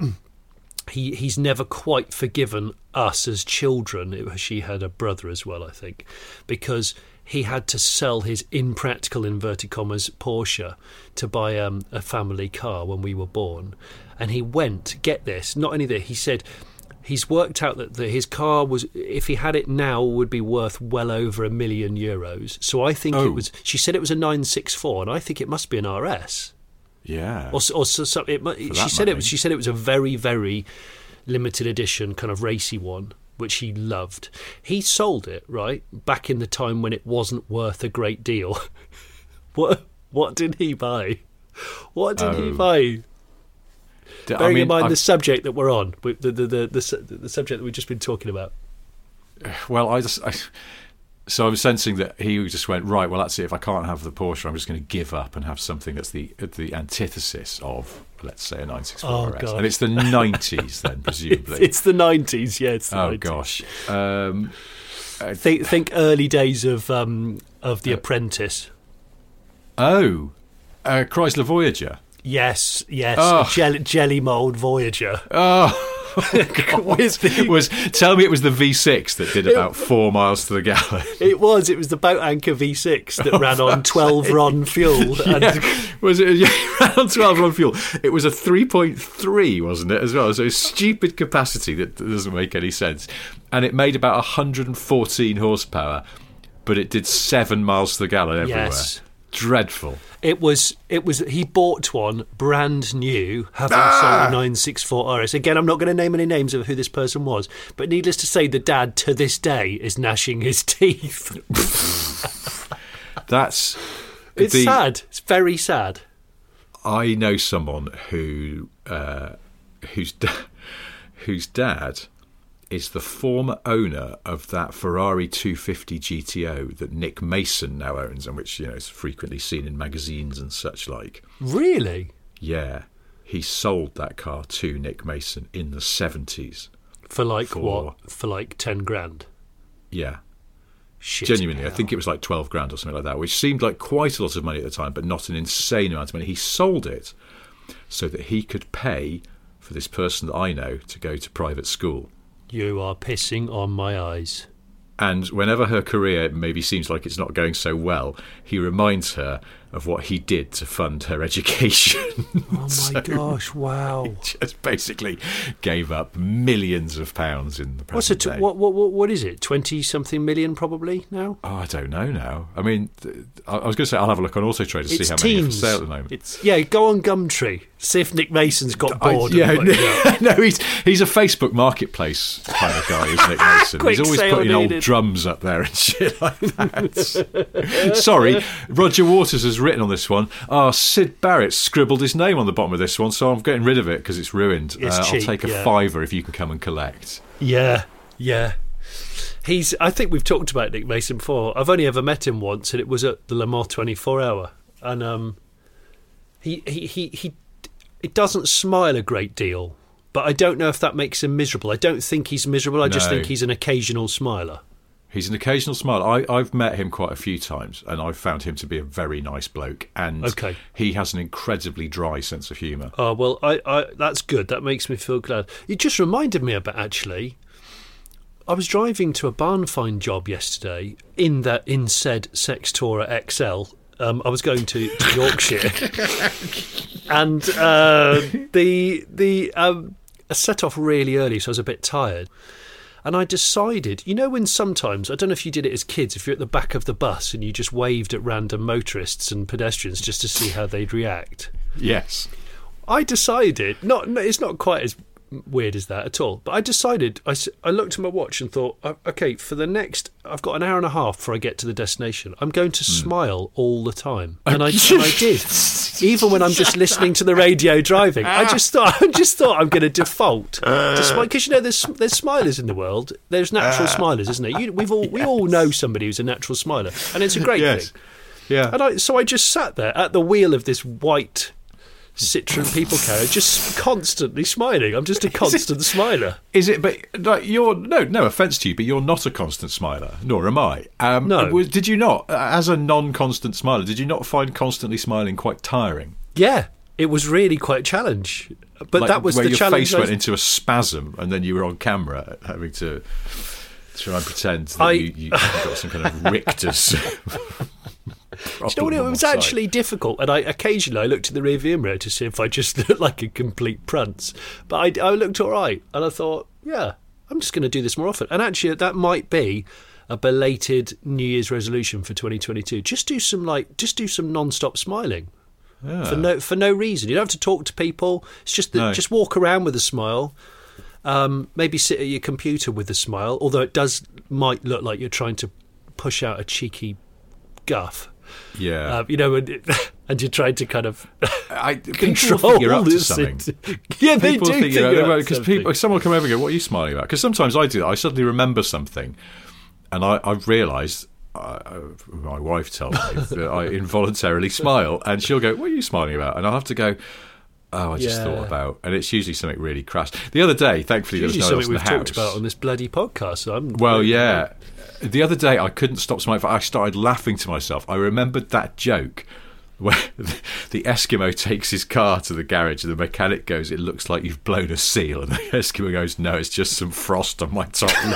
he he's never quite forgiven us as children." It, she had a brother as well, I think, because he had to sell his impractical inverted commas Porsche to buy um, a family car when we were born, and he went. Get this, not only that, he said. He's worked out that the, his car was, if he had it now, would be worth well over a million euros. So I think Oh. it was. She said it was a nine six four, and I think it must be an R S. Yeah. Or, or so, so it, mu- she that said it money. was. She said it was a very, very limited edition, kind of racy one, which he loved. He sold it right back in the time when it wasn't worth a great deal. what? What did he buy? What did he Oh. buy? D- Bearing I mean, in mind I've- the subject that we're on, the the, the the the su- the subject that we've just been talking about. well, I just I, So I'm sensing that he just went, right, well, that's it. If I can't have the Porsche, I'm just going to give up and have something that's the the antithesis of, let's say, a nine sixty-four Oh, R S. God. And it's the nineties then, presumably. It's the nineties, yeah. It's the oh, nineties. gosh. Um, uh, Think, think early days of um, of The Apprentice. oh, uh, Chrysler Voyager. Yes, yes. Oh. Jelly, jelly mould Voyager. Oh, With the- was tell me it was the V six that did about four miles to the gallon. It was. It was the Boat Anchor V six that ran on twelve Ron fuel. And Yeah. Was it? Yeah, it ran on twelve on fuel. It was a three point three, wasn't it, as well? So stupid capacity that doesn't make any sense. And it made about one hundred fourteen horsepower, but it did seven miles to the gallon everywhere. Yes. Dreadful. It was. It was. He bought one brand new, having Ah! sold a nine sixty-four R S. Again, I'm not going to name any names of who this person was, but needless to say, the dad to this day is gnashing his teeth. That's It's the, sad. It's very sad. I know someone who uh, whose da- whose dad is the former owner of that Ferrari two fifty G T O that Nick Mason now owns, and which, you know, is frequently seen in magazines and such like. Really? Yeah, he sold that car to Nick Mason in the seventies. For like For- what? For like ten grand. Yeah, Shit. genuinely, I hell. think it was like twelve grand or something like that, which seemed like quite a lot of money at the time, but not an insane amount of money. He sold it so that he could pay for this person that I know to go to private school. You are pissing on my eyes. And whenever her career maybe seems like it's not going so well, he reminds her of what he did to fund her education. Oh my So gosh! Wow. he just basically gave up millions of pounds in the present What's it? day. What? What? What? What is it? Twenty something million, probably now. Oh, I don't know now. I mean, th- I I was going to say I'll have a look on Auto Trader to see It's how many are for teens. sale at the moment. It's yeah. Go on Gumtree. See if Nick Mason's got I- bored. yeah, and put it up. no, he's he's a Facebook Marketplace kind of guy, isn't Nick Mason? Quick He's always sale putting old needed. drums up there and shit like that. Sorry, Roger Waters has written on this one. Oh, Sid Barrett scribbled his name on the bottom of this one, so I'm getting rid of it because it's ruined. It's uh, cheap, I'll take a yeah. fiver if you can come and collect. Yeah, yeah. He's. I think we've talked about Nick Mason before. I've only ever met him once, and it was at the Le Mans twenty-four hour. And um, he he he he. It doesn't smile a great deal, but I don't know if that makes him miserable. I don't think he's miserable. I just No. think he's an occasional smiler. He's an occasional smile. I, I've met him quite a few times, and I've found him to be a very nice bloke. And Okay. he has an incredibly dry sense of humour. Oh well, I, I that's good. That makes me feel glad. You just reminded me about actually. I was driving to a barn find job yesterday in that in said Sextora X L. Um, I was going to, to Yorkshire, and uh, the the um, I set off really early, so I was a bit tired. And I decided, you know, when sometimes, I don't know if you did it as kids, if you're at the back of the bus and you just waved at random motorists and pedestrians just to see how they'd react. Yes. I decided, not no, it's not quite as weird as that at all, but I decided, I, s- I looked at my watch and thought, "O- okay, for the next, I've got an hour and a half before I get to the destination. I'm going to smile all the time. And I, and I did. Even when I'm just listening to the radio driving. I just thought, I just thought I'm going to default to smile. Because, you know, there's there's smilers in the world. There's natural smilers, isn't it? You, we've all, We all know somebody who's a natural smiler. And it's a great Yes. thing. Yeah. And I, so I just sat there at the wheel of this white Citroen people carrier, just constantly smiling. I'm just a constant smiler. Is it? But like you're no, no offence to you, but you're not a constant smiler. Nor am I. Um, No. was- Did you not, as a non-constant smiler, did you not find constantly smiling quite tiring? Yeah, it was really quite a challenge. But Like, that was where the your challenge. face I- went into a spasm, and then you were on camera having to try and pretend that I- you, you got some kind of Richter's. Do you know what, it was actually difficult, and I occasionally I looked in the rearview mirror to see if I just looked like a complete prunce. But I, I looked all right, and I thought, yeah, I'm just going to do this more often. And actually, that might be a belated New Year's resolution for twenty twenty-two. Just do some like, just do some non-stop smiling for no for no reason. You don't have to talk to people. It's just that, No. just walk around with a smile. Um, maybe sit at your computer with a smile, although it does might look like you're trying to push out a cheeky guff. Yeah, Uh, you know, and, and you're trying to kind of I, people control think you're up to this something. into- Yeah, they People do think think you're you're up to because something. people, someone will come over and go, "What are you smiling about?" Because sometimes I do that. I suddenly remember something, and I, I've realised I, I, my wife tells me that I involuntarily smile, and she'll go, "What are you smiling about?" And I'll have to go, "Oh, I just Yeah. thought about," and it's usually something really crass. The other day, thankfully, It's there was usually no one else something in we've the talked house. about on this bloody podcast. So I'm Well, yeah. The other day, I couldn't stop smiling. I started laughing to myself. I remembered that joke where the Eskimo takes his car to the garage and the mechanic goes, "It looks like you've blown a seal." And the Eskimo goes, "No, it's just some frost on my top lip."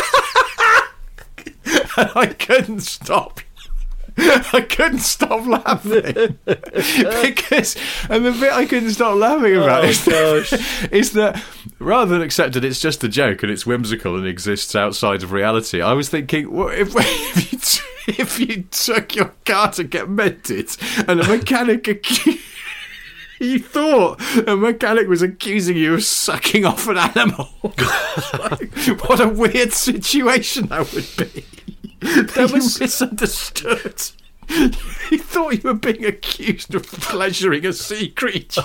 And I couldn't stop. I couldn't stop laughing because, and the bit I couldn't stop laughing about Oh, is, gosh. is that rather than accept that it's just a joke and it's whimsical and exists outside of reality, I was thinking, what if, if you t- if you took your car to get mended and a mechanic accused, you thought a mechanic was accusing you of sucking off an animal? Like, what a weird situation that would be. That you was- misunderstood. You thought you were being accused of pleasuring a sea creature.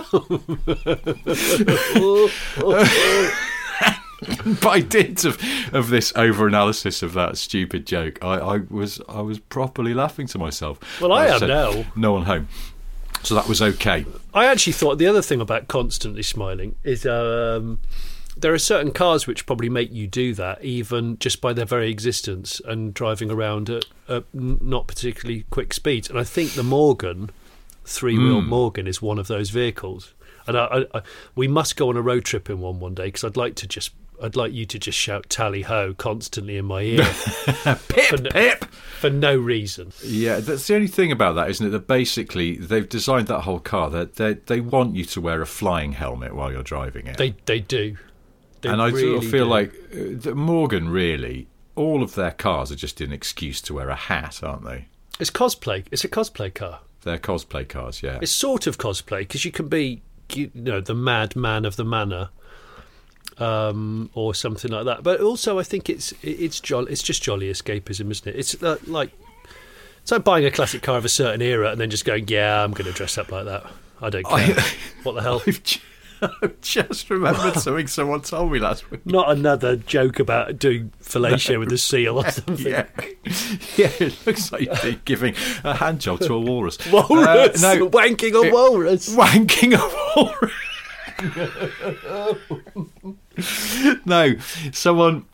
By dint of, of this over-analysis of that stupid joke, I, I was I was properly laughing to myself. Well, I am said, now. No one home. So that was okay. I actually thought the other thing about constantly smiling is um, there are certain cars which probably make you do that, even just by their very existence and driving around at, at n- not particularly quick speeds. And I think the Morgan, three-wheel Mm. Morgan, is one of those vehicles. And I, I, I, we must go on a road trip in one one day because I'd like to just. I'd like you to just shout "tally ho" constantly in my ear Pip, For no- pip. for no reason. Yeah, that's the only thing about that, isn't it? That basically they've designed that whole car that they, they want you to wear a flying helmet while you're driving it. They they do. They and I really sort of feel do. like uh, that Morgan, really, all of their cars are just an excuse to wear a hat, aren't they? It's cosplay. It's a cosplay car. They're cosplay cars, yeah. It's sort of cosplay because you can be, you know, the mad man of the manor, um, or something like that. But also, I think it's it's jolly. It's just jolly escapism, isn't it? It's uh, like it's like buying a classic car of a certain era and then just going, "Yeah, I'm going to dress up like that. I don't care. I- What the hell?" I've, ju- I've just remembered something someone told me last week. Not another joke about doing fellatio with a seal or something. Yeah, yeah. It looks like you're giving a hand job to a walrus. Walrus, Uh, no, wanking a it- walrus. wanking a walrus. No, someone,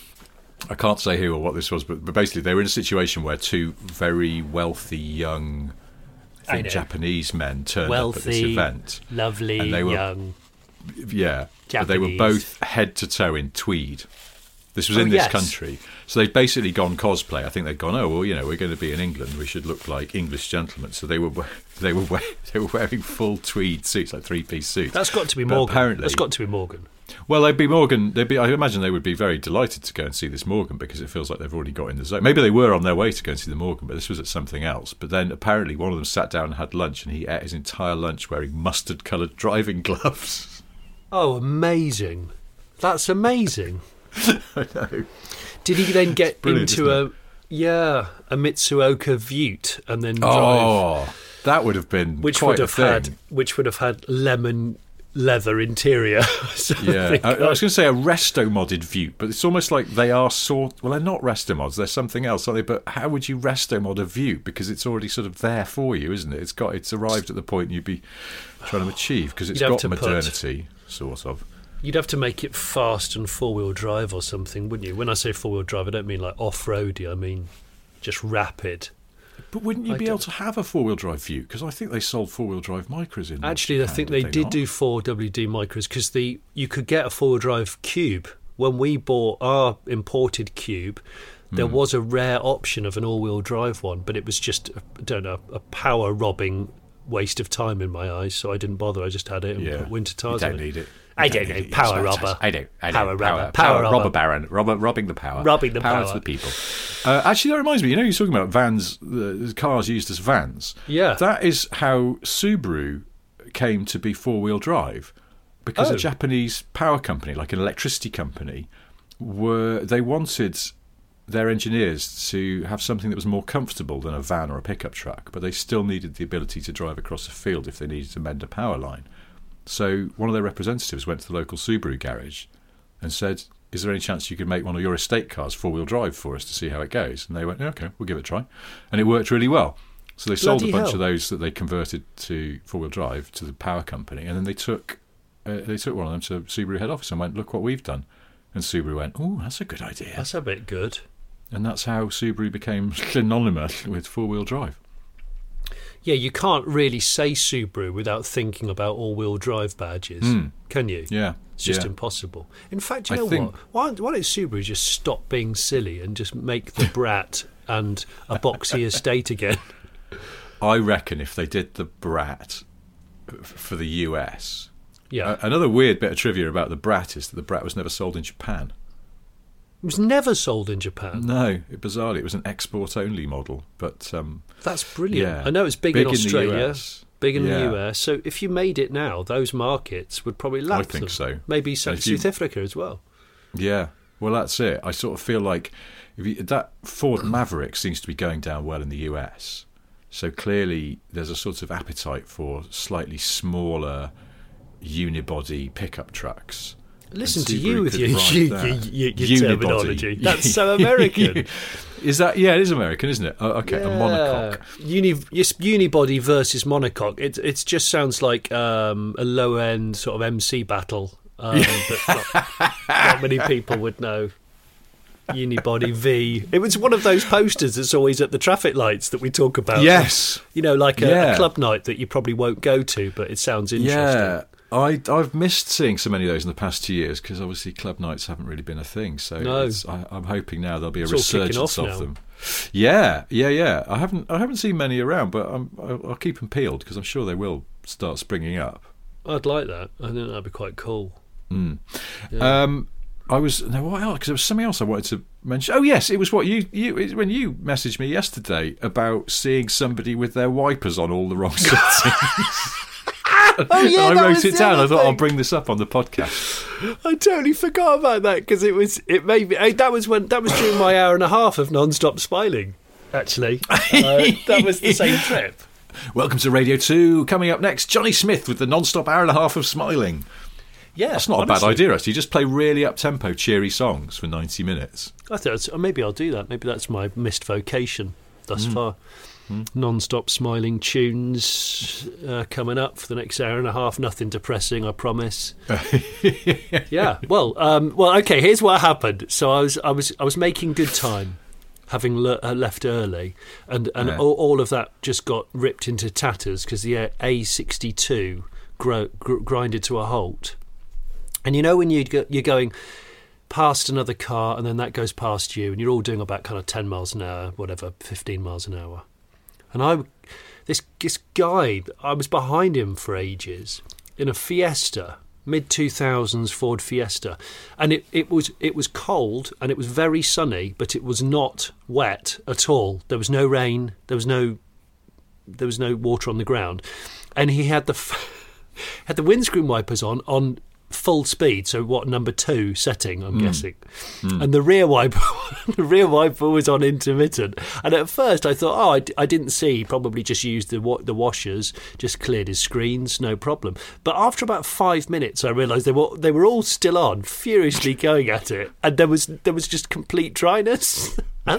I can't say who or what this was, but, but basically they were in a situation where two very wealthy young, I I think know. Japanese men turned up at this Wealthy, event. lovely, And they were- young. Yeah, but they were Japanese. both head to toe in tweed. This was Oh, in this yes. country. So they'd basically gone cosplay. I think they'd gone, oh, well, you know, we're going to be in England. We should look like English gentlemen. So they were they were we- they were wearing full tweed suits, like three-piece suits. That's got to be But Morgan. apparently- That's got to be Morgan. Well, they'd be Morgan. They'd be. I imagine they would be very delighted to go and see this Morgan because it feels like they've already got in the zone. Maybe they were on their way to go and see the Morgan, but this was at something else. But then apparently one of them sat down and had lunch, and he ate his entire lunch wearing mustard-coloured driving gloves. Oh, amazing! That's amazing. I know. Did he then get brilliant, into isn't a yeah a Mitsuoka Vute and then drive, Oh, that would have been which quite would a have thing. had which would have had lemon leather interior? Yeah, I, I was going to say a resto modded Vute, but it's almost like they are sort. Well, they're not resto mods; they're something else, aren't they? But how would you resto mod a Vute? Because it's already sort of there for you, isn't it? It's got it's arrived at the point you'd be trying to achieve because it's You'd have got to put- modernity, sort of. You'd have to make it fast and four-wheel drive or something, wouldn't you? When I say four-wheel drive, I don't mean like off-roady. I mean just rapid. But wouldn't you I be don't- able to have a four-wheel drive Vute? Because I think they sold four-wheel drive Micras in. Actually, I Japan, think they did not? do four W D micros because the you could get a four-wheel drive Cube. When we bought our imported Cube, there Hmm. was a rare option of an all-wheel drive one, but it was just I don't know a power robbing waste of time in my eyes. So I didn't bother. I just had it and Yeah, put winter you tires don't on it. need it. I You don't need know, it. power It's robber. I do. I do. Power robber. Power, Power robber. robber baron. Robber, robbing the power. Robbing the power power. to the people. Uh, actually, that reminds me. You know, you're talking about vans, the cars used as vans. Yeah. That is how Subaru came to be four-wheel drive, because Oh. a Japanese power company, like an electricity company, were they wanted their engineers to have something that was more comfortable than a van or a pickup truck, but they still needed the ability to drive across a field if they needed to mend a power line. So one of their representatives went to the local Subaru garage and said, is there any chance you could make one of your estate cars four-wheel drive for us to see how it goes? And they went, okay, we'll give it a try. And it worked really well. So they sold Bloody a bunch hell. of those that they converted to four-wheel drive to the power company, and then they took uh, they took one of them to Subaru head office and went, look what we've done. And Subaru went, oh, that's a good idea. That's a bit good. And that's how Subaru became synonymous with four-wheel drive. Yeah, you can't really say Subaru without thinking about all-wheel drive badges, Mm. can you? Yeah. It's just yeah. impossible. In fact, you I know think- what? Why, why don't Subaru just stop being silly and just make the Brat and a boxy estate again? I reckon if they did the Brat f- for the U S... Yeah. Uh, another weird bit of trivia about the Brat is that the Brat was never sold in Japan. It was never sold in Japan. No, it, bizarrely, it was an export-only model. But um, That's brilliant. yeah. I know it's big, big in Australia, the U S. big in Yeah. the U S. So if you made it now, those markets would probably lap I think them. so. Maybe And South if you- Africa as well. Yeah, well, that's it. I sort of feel like if you, that Ford Maverick seems to be going down well in the U S. So clearly there's a sort of appetite for slightly smaller unibody pickup trucks. Listen And to Subaru you with could your, ride your, that. your, your Unibody. terminology. That's so American. Is that, yeah, it is American, isn't it? Oh, okay, a monocoque. Uni, yes, unibody versus monocoque. It it just sounds like um, a low end sort of M C battle um, that not, not many people would know. Unibody V. It was one of those posters that's always at the traffic lights that we talk about. Yes. You know, like a, Yeah. a club night that you probably won't go to, but it sounds interesting. Yeah, I, I've missed seeing so many of those in the past two years because obviously club nights haven't really been a thing. So No. it's, I, I'm hoping now there'll be a It's all kicking resurgence off of now. them. Yeah, yeah, yeah. I haven't I haven't seen many around, but I'm, I'll, I'll keep them peeled because I'm sure they will start springing up. I'd like that. I think that'd be quite cool. Mm. Yeah. Um, I was no what else? Because there was something else I wanted to mention. Oh yes, it was what you you it, when you messaged me yesterday about seeing somebody with their wipers on all the wrong settings. Oh yeah, I that wrote was it the down. other I thought thing. I'll bring this up on the podcast. I totally forgot about that because it was it made me. eh, That was when that was during my hour and a half of non-stop smiling. Actually, uh, that was the same trip. Welcome to Radio Two. Coming up next, Johnny Smith with the non-stop hour and a half of smiling. Yeah, That's not honestly. a bad idea, actually. Just play really up-tempo, cheery songs for ninety minutes. I thought it's- maybe I'll do that. Maybe that's my missed vocation thus far. Non-stop smiling tunes uh, coming up for the next hour and a half. Nothing depressing, I promise. Yeah. Well, um, well. Okay. Here's what happened. So I was, I was, I was making good time, having le- uh, left early, and and Yeah. all, all of that just got ripped into tatters because the A sixty-two gro- gr- grinded to a halt. And you know when you go, you're going past another car, and then that goes past you, and you're all doing about kind of ten miles an hour, whatever, fifteen miles an hour. And I, this this guy, I was behind him for ages in a Fiesta, mid two thousands Ford Fiesta, and it, it was it was cold and it was very sunny, but it was not wet at all. There was no rain. There was no there was no water on the ground, and he had the f- had the windscreen wipers on on full speed. So what, number two setting, I'm guessing, and the rear wiper the rear wiper was on intermittent. And at first I thought, oh, I, d- I didn't see. He probably just used the wa- the washers, just cleared his screens, no problem. But after about five minutes, I realised they were they were all still on, furiously going at it, and there was there was just complete dryness. And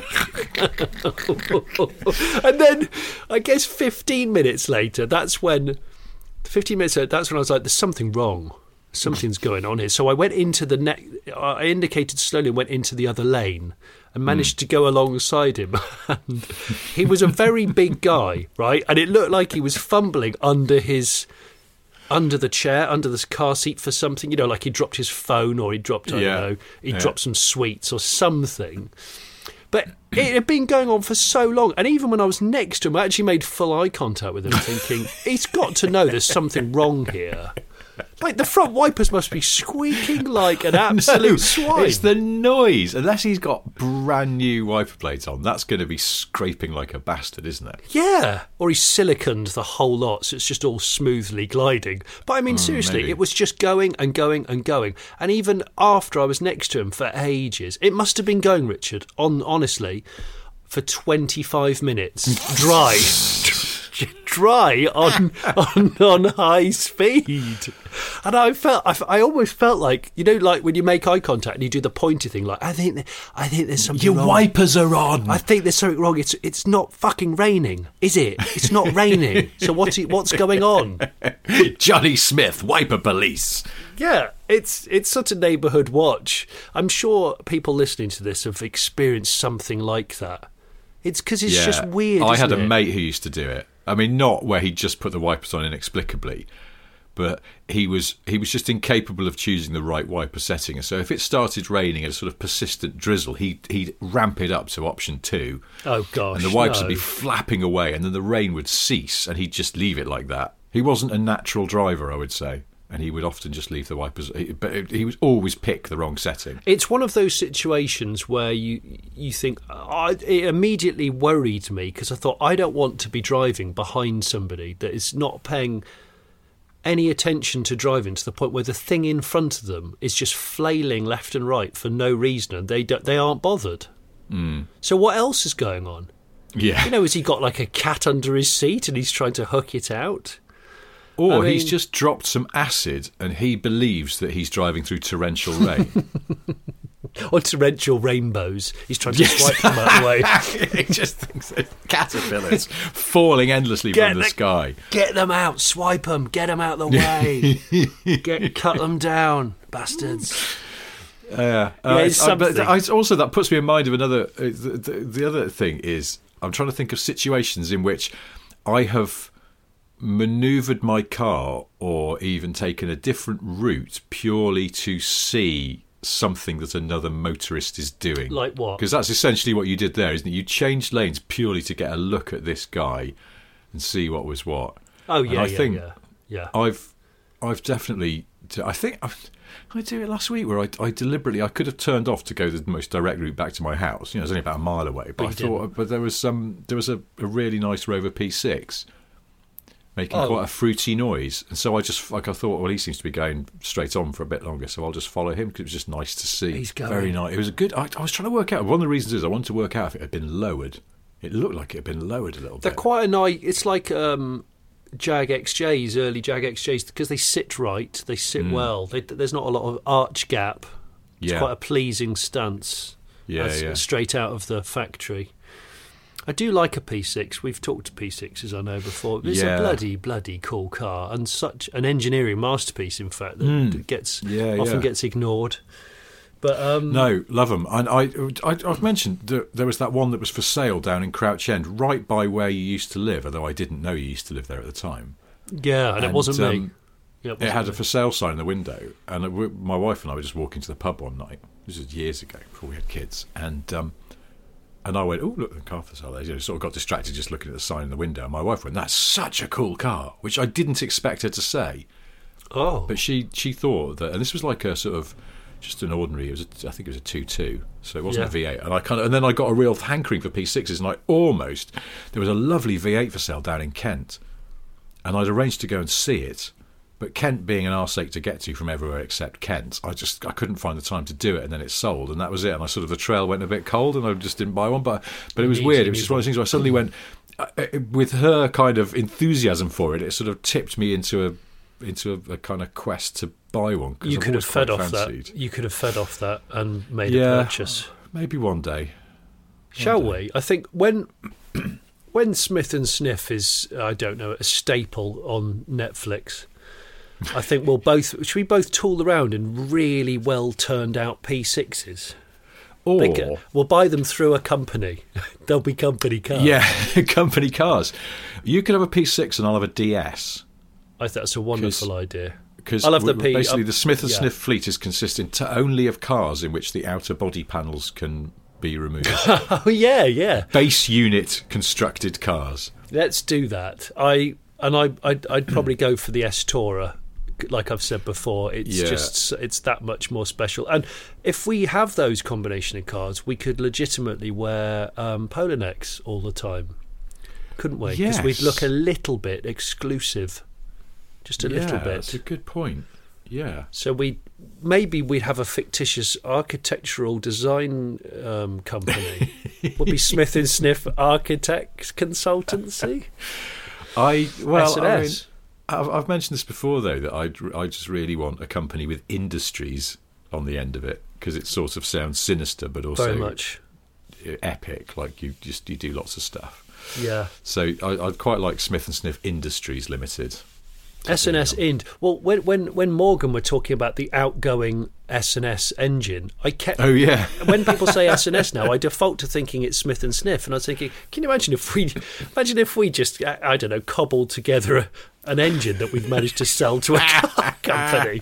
then I guess fifteen minutes later, that's when fifteen minutes later, that's when I was like, there's something wrong. Something's going on here. So I went into the next, I indicated slowly and went into the other lane and managed to go alongside him. And he was a very big guy, right? And it looked like he was fumbling under his, under the chair, under this car seat for something, you know, like he dropped his phone or he dropped, I Yeah. don't know, he Yeah. dropped some sweets or something. But it had been going on for so long. And even when I was next to him, I actually made full eye contact with him, thinking, he's got to know there's something wrong here. Like, the front wipers must be squeaking like an absolute No, swine. It's the noise. Unless he's got brand new wiper blades on, that's going to be scraping like a bastard, isn't it? Yeah. Or he's siliconed the whole lot, so it's just all smoothly gliding. But I mean, seriously, maybe. it was just going and going and going. And even after I was next to him for ages, it must have been going, Richard, on honestly, for twenty-five minutes. Dry. dry on on on high speed, and I felt I, I almost felt like, you know, like when you make eye contact and you do the pointy thing, like I think I think there's something Your wrong. wipers are on. I think there's something wrong. It's it's not fucking raining, is it? It's not raining. So what's what's going on? Johnny Smith, wiper police. Yeah, it's it's such a neighbourhood watch. I'm sure people listening to this have experienced something like that. It's because it's Yeah. just weird. I isn't had a it? mate who used to do it. I mean, not where he just put the wipers on inexplicably, but he was he was just incapable of choosing the right wiper setting. And so if it started raining and a sort of persistent drizzle, he'd, he'd ramp it up to option two. Oh gosh, And the wipes no. would be flapping away, and then the rain would cease, and he'd just leave it like that. He wasn't a natural driver, I would say, and he would often just leave the wipers. But he would always pick the wrong setting. It's one of those situations where you you think, I, it immediately worried me because I thought, I don't want to be driving behind somebody that is not paying any attention to driving, to the point where the thing in front of them is just flailing left and right for no reason, and they don't, they aren't bothered. Mm. So what else is going on? Yeah. You know, has he got like a cat under his seat and he's trying to hook it out? Or I he's mean- just dropped some acid and he believes that he's driving through torrential rain. Or torrential rainbows. He's trying to swipe them out of the way. He just thinks they're caterpillars falling endlessly Get from the, the- sky. Get them out, swipe them, get them out of the way. Get cut them down, bastards. Yeah, Yeah, uh, it's I- but something. I, also that puts me in mind of another. Uh, the, the, the other thing is, I'm trying to think of situations in which I have manoeuvred my car or even taken a different route purely to see something that another motorist is doing. Like what? Because that's essentially what you did there, isn't it? You changed lanes purely to get a look at this guy and see what was what. Oh And yeah, I yeah, think yeah, yeah. I've, I've definitely. I think I, I did it last week where I, I deliberately I could have turned off to go the most direct route back to my house. You know, it's only about a mile away, but, But I you thought, didn't. but there was some, there was a, a really nice Rover P six making Oh. quite a fruity noise, and so I just like I thought, well, he seems to be going straight on for a bit longer, so I'll just follow him because it was just nice to see. He's going. Very nice. It was a good. I, I was trying to work out. One of the reasons is I wanted to work out if it had been lowered. It looked like it had been lowered a little They're bit. quite a nice. It's like um, Jag X Js, early Jag X Js, because they sit right, they sit Mm. well. They, there's not a lot of arch gap. It's Yeah. quite a pleasing stance. Yeah, as- yeah. Straight out of the factory. I do like a P six. We've talked to P sixes, I know, before. It's Yeah. a bloody, bloody cool car, and such an engineering masterpiece, in fact, that Mm. gets Yeah, often yeah. gets ignored. But um, No, love them. And I, I, I've mentioned that there was that one that was for sale down in Crouch End, right by where you used to live, although I didn't know you used to live there at the time. yeah, and, it And, wasn't me. um, Yeah, It wasn't had a me. for sale sign in the window, and it, we- my wife and I were just walking to the pub one night. This was years ago, before we had kids, and um, and I went, "Oh, look, the car for sale there." You know, sort of got distracted just looking at the sign in the window. And my wife went, "That's such a cool car," which I didn't expect her to say. Oh, But she she thought that, and this was like a sort of just an ordinary. It was a, I think it was a two two, so it wasn't Yeah. a V eight. And I kind of and then I got a real hankering for P sixes, and I almost there was a lovely V eight for sale down in Kent, and I'd arranged to go and see it. But Kent being an arsake to get to from everywhere except Kent, I just I couldn't find the time to do it, and then it sold, and that was it. And I sort of the trail went a bit cold, and I just didn't buy one. But but it was Easy, weird. It was just easy. one of those things where I suddenly went uh, uh, with her kind of enthusiasm for it. It sort of tipped me into a into a, a kind of quest to buy one. 'cause you I've could have always fed quite off fancied. that. You could have fed off that and made Yeah. a purchase. Maybe one day. Shall we? I think when when Smith and Sniff is, I don't know, a staple on Netflix, I think we'll both should we both tool around in really well turned out P sixes. Or Big- we'll buy them through a company. They'll be company cars. yeah, company cars. You could have a P six, and I'll have a D S. I think that's a wonderful idea. Because I'll have the P- basically uh, the Smith and yeah. Sniff fleet is consistent to only of cars in which the outer body panels can be removed. Oh yeah, yeah. Base unit constructed cars. Let's do that. I and I I'd, I'd probably go for the Estora. Like I've said before, it's Yeah. just it's that much more special. And if we have those combination of cars, we could legitimately wear um, polo necks all the time, couldn't we? Because we'd Yes. look a little bit exclusive, just a yeah, little bit. That's a good point. Yeah. So we maybe we'd have a fictitious architectural design um, company. Would be Smith and Sniff Architects Consultancy. I well, S and I mean, S. I've, I've mentioned this before though that I I just really want a company with industries on the end of it because it sort of sounds sinister, but also Very much. epic. Like you just you do lots of stuff. Yeah. So I, I'd quite like Smith and Sniff Industries Limited. S and S Ind. Well, when when when Morgan were talking about the outgoing S and S engine, I kept. Oh yeah. When people say S and S now, I default to thinking it's Smith and Sniff, and I was thinking, can you imagine if we, imagine if we just, I, I don't know, cobbled together a, an engine that we've managed to sell to a car company.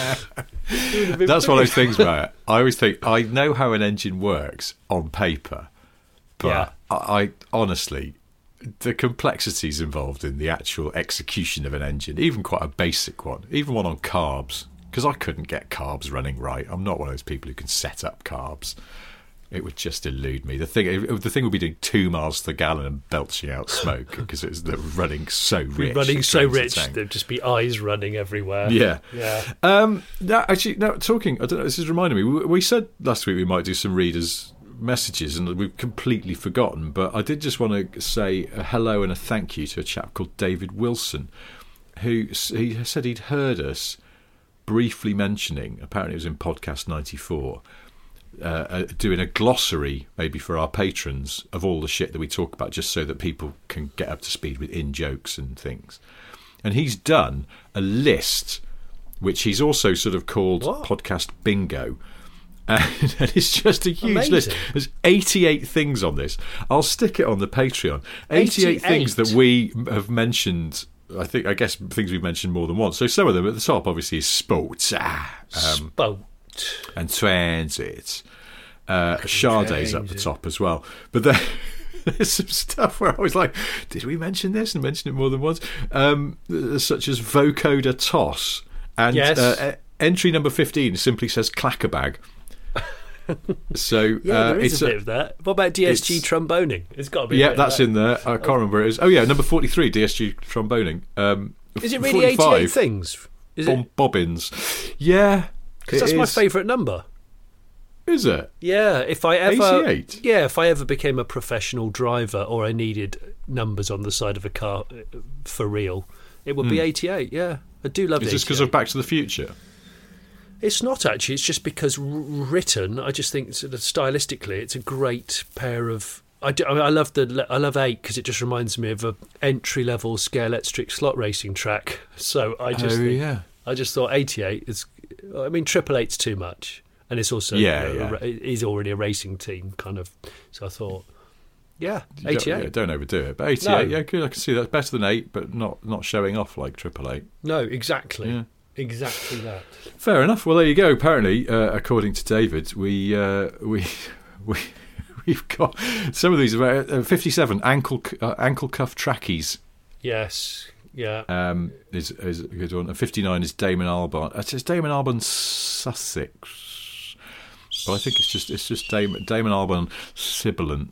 That's one of those things, Matt. I always think I know how an engine works on paper, but Yeah. I, I honestly. The complexities involved in the actual execution of an engine, even quite a basic one, even one on carbs, because I couldn't get carbs running right. I'm not one of those people who can set up carbs. It would just elude me. The thing, the thing would be doing two miles to the gallon and belching out smoke because it's the running so rich. Running it so drains the rich, tank. there'd just be eyes running everywhere. Yeah, Yeah. Um, no, actually, no. Talking, I don't know. This is reminding me. We, we said last week we might do some readers' messages, and we've completely forgotten. But I did just want to say a hello and a thank you to a chap called David Wilson, who s- he said he'd heard us briefly mentioning. Apparently, it was in podcast ninety-four. Uh, uh, doing a glossary maybe for our patrons of all the shit that we talk about, just so that people can get up to speed with in jokes and things. And he's done a list, which he's also sort of called What? Podcast Bingo. And, and it's just a huge Amazing. list. There's eighty-eight things on this. I'll stick it on the Patreon. eighty-eight things that we have mentioned. I think, I guess things we've mentioned more than once. So some of them at the top, obviously, is sports. Ah, um, Boat. and transit. Uh, Sade's up the Transit. top as well. But then there's some stuff where I was like, did we mention this and mention it more than once? Um, such as vocoder toss. And Yes. uh, entry number fifteen simply says clackerbag. So Yeah, uh, there is it's a bit of that. What about D S G it's- tromboning? It's got to be. a yeah, bit of that's that. in there. I can't remember where it is. Oh yeah, number forty-three, D S G tromboning. Um, Is it really eighty-eight forty-five, things? Is Bon- it? bobbins. Yeah, Because it that's my is. favourite number. Is it? Yeah, if I ever, eighty-eight? yeah, if I ever became a professional driver or I needed numbers on the side of a car uh, for real, it would be eighty-eight. Yeah, I do love Is it. this because of Back to the Future? It's not actually. It's just because r- written. I just think sort of stylistically, it's a great pair of. I, do, I, mean, I love the I love eight because it just reminds me of a entry level Scalextric slot racing track. So I just oh think, yeah. I just thought eighty-eight is. I mean, Triple Eight's too much, and it's also Yeah, you know, yeah. a ra- it is already a racing team kind of. So I thought, yeah, You don't- eighty-eight. yeah, don't overdo it. But eighty-eight, No. yeah, good. I can see that. Better than eight, but not not showing off like Triple Eight. No, exactly, Yeah. exactly that. Fair enough. Well, there you go. Apparently, uh, according to David, we uh, we we we've got some of these. Uh, fifty-seven ankle uh, ankle cuff trackies. Yes, yeah. Um, is is a good one. And fifty-nine is Damon Albarn. It says Damon Albarn Sussex, but I think it's just it's just Damon Damon Albarn Sibilant.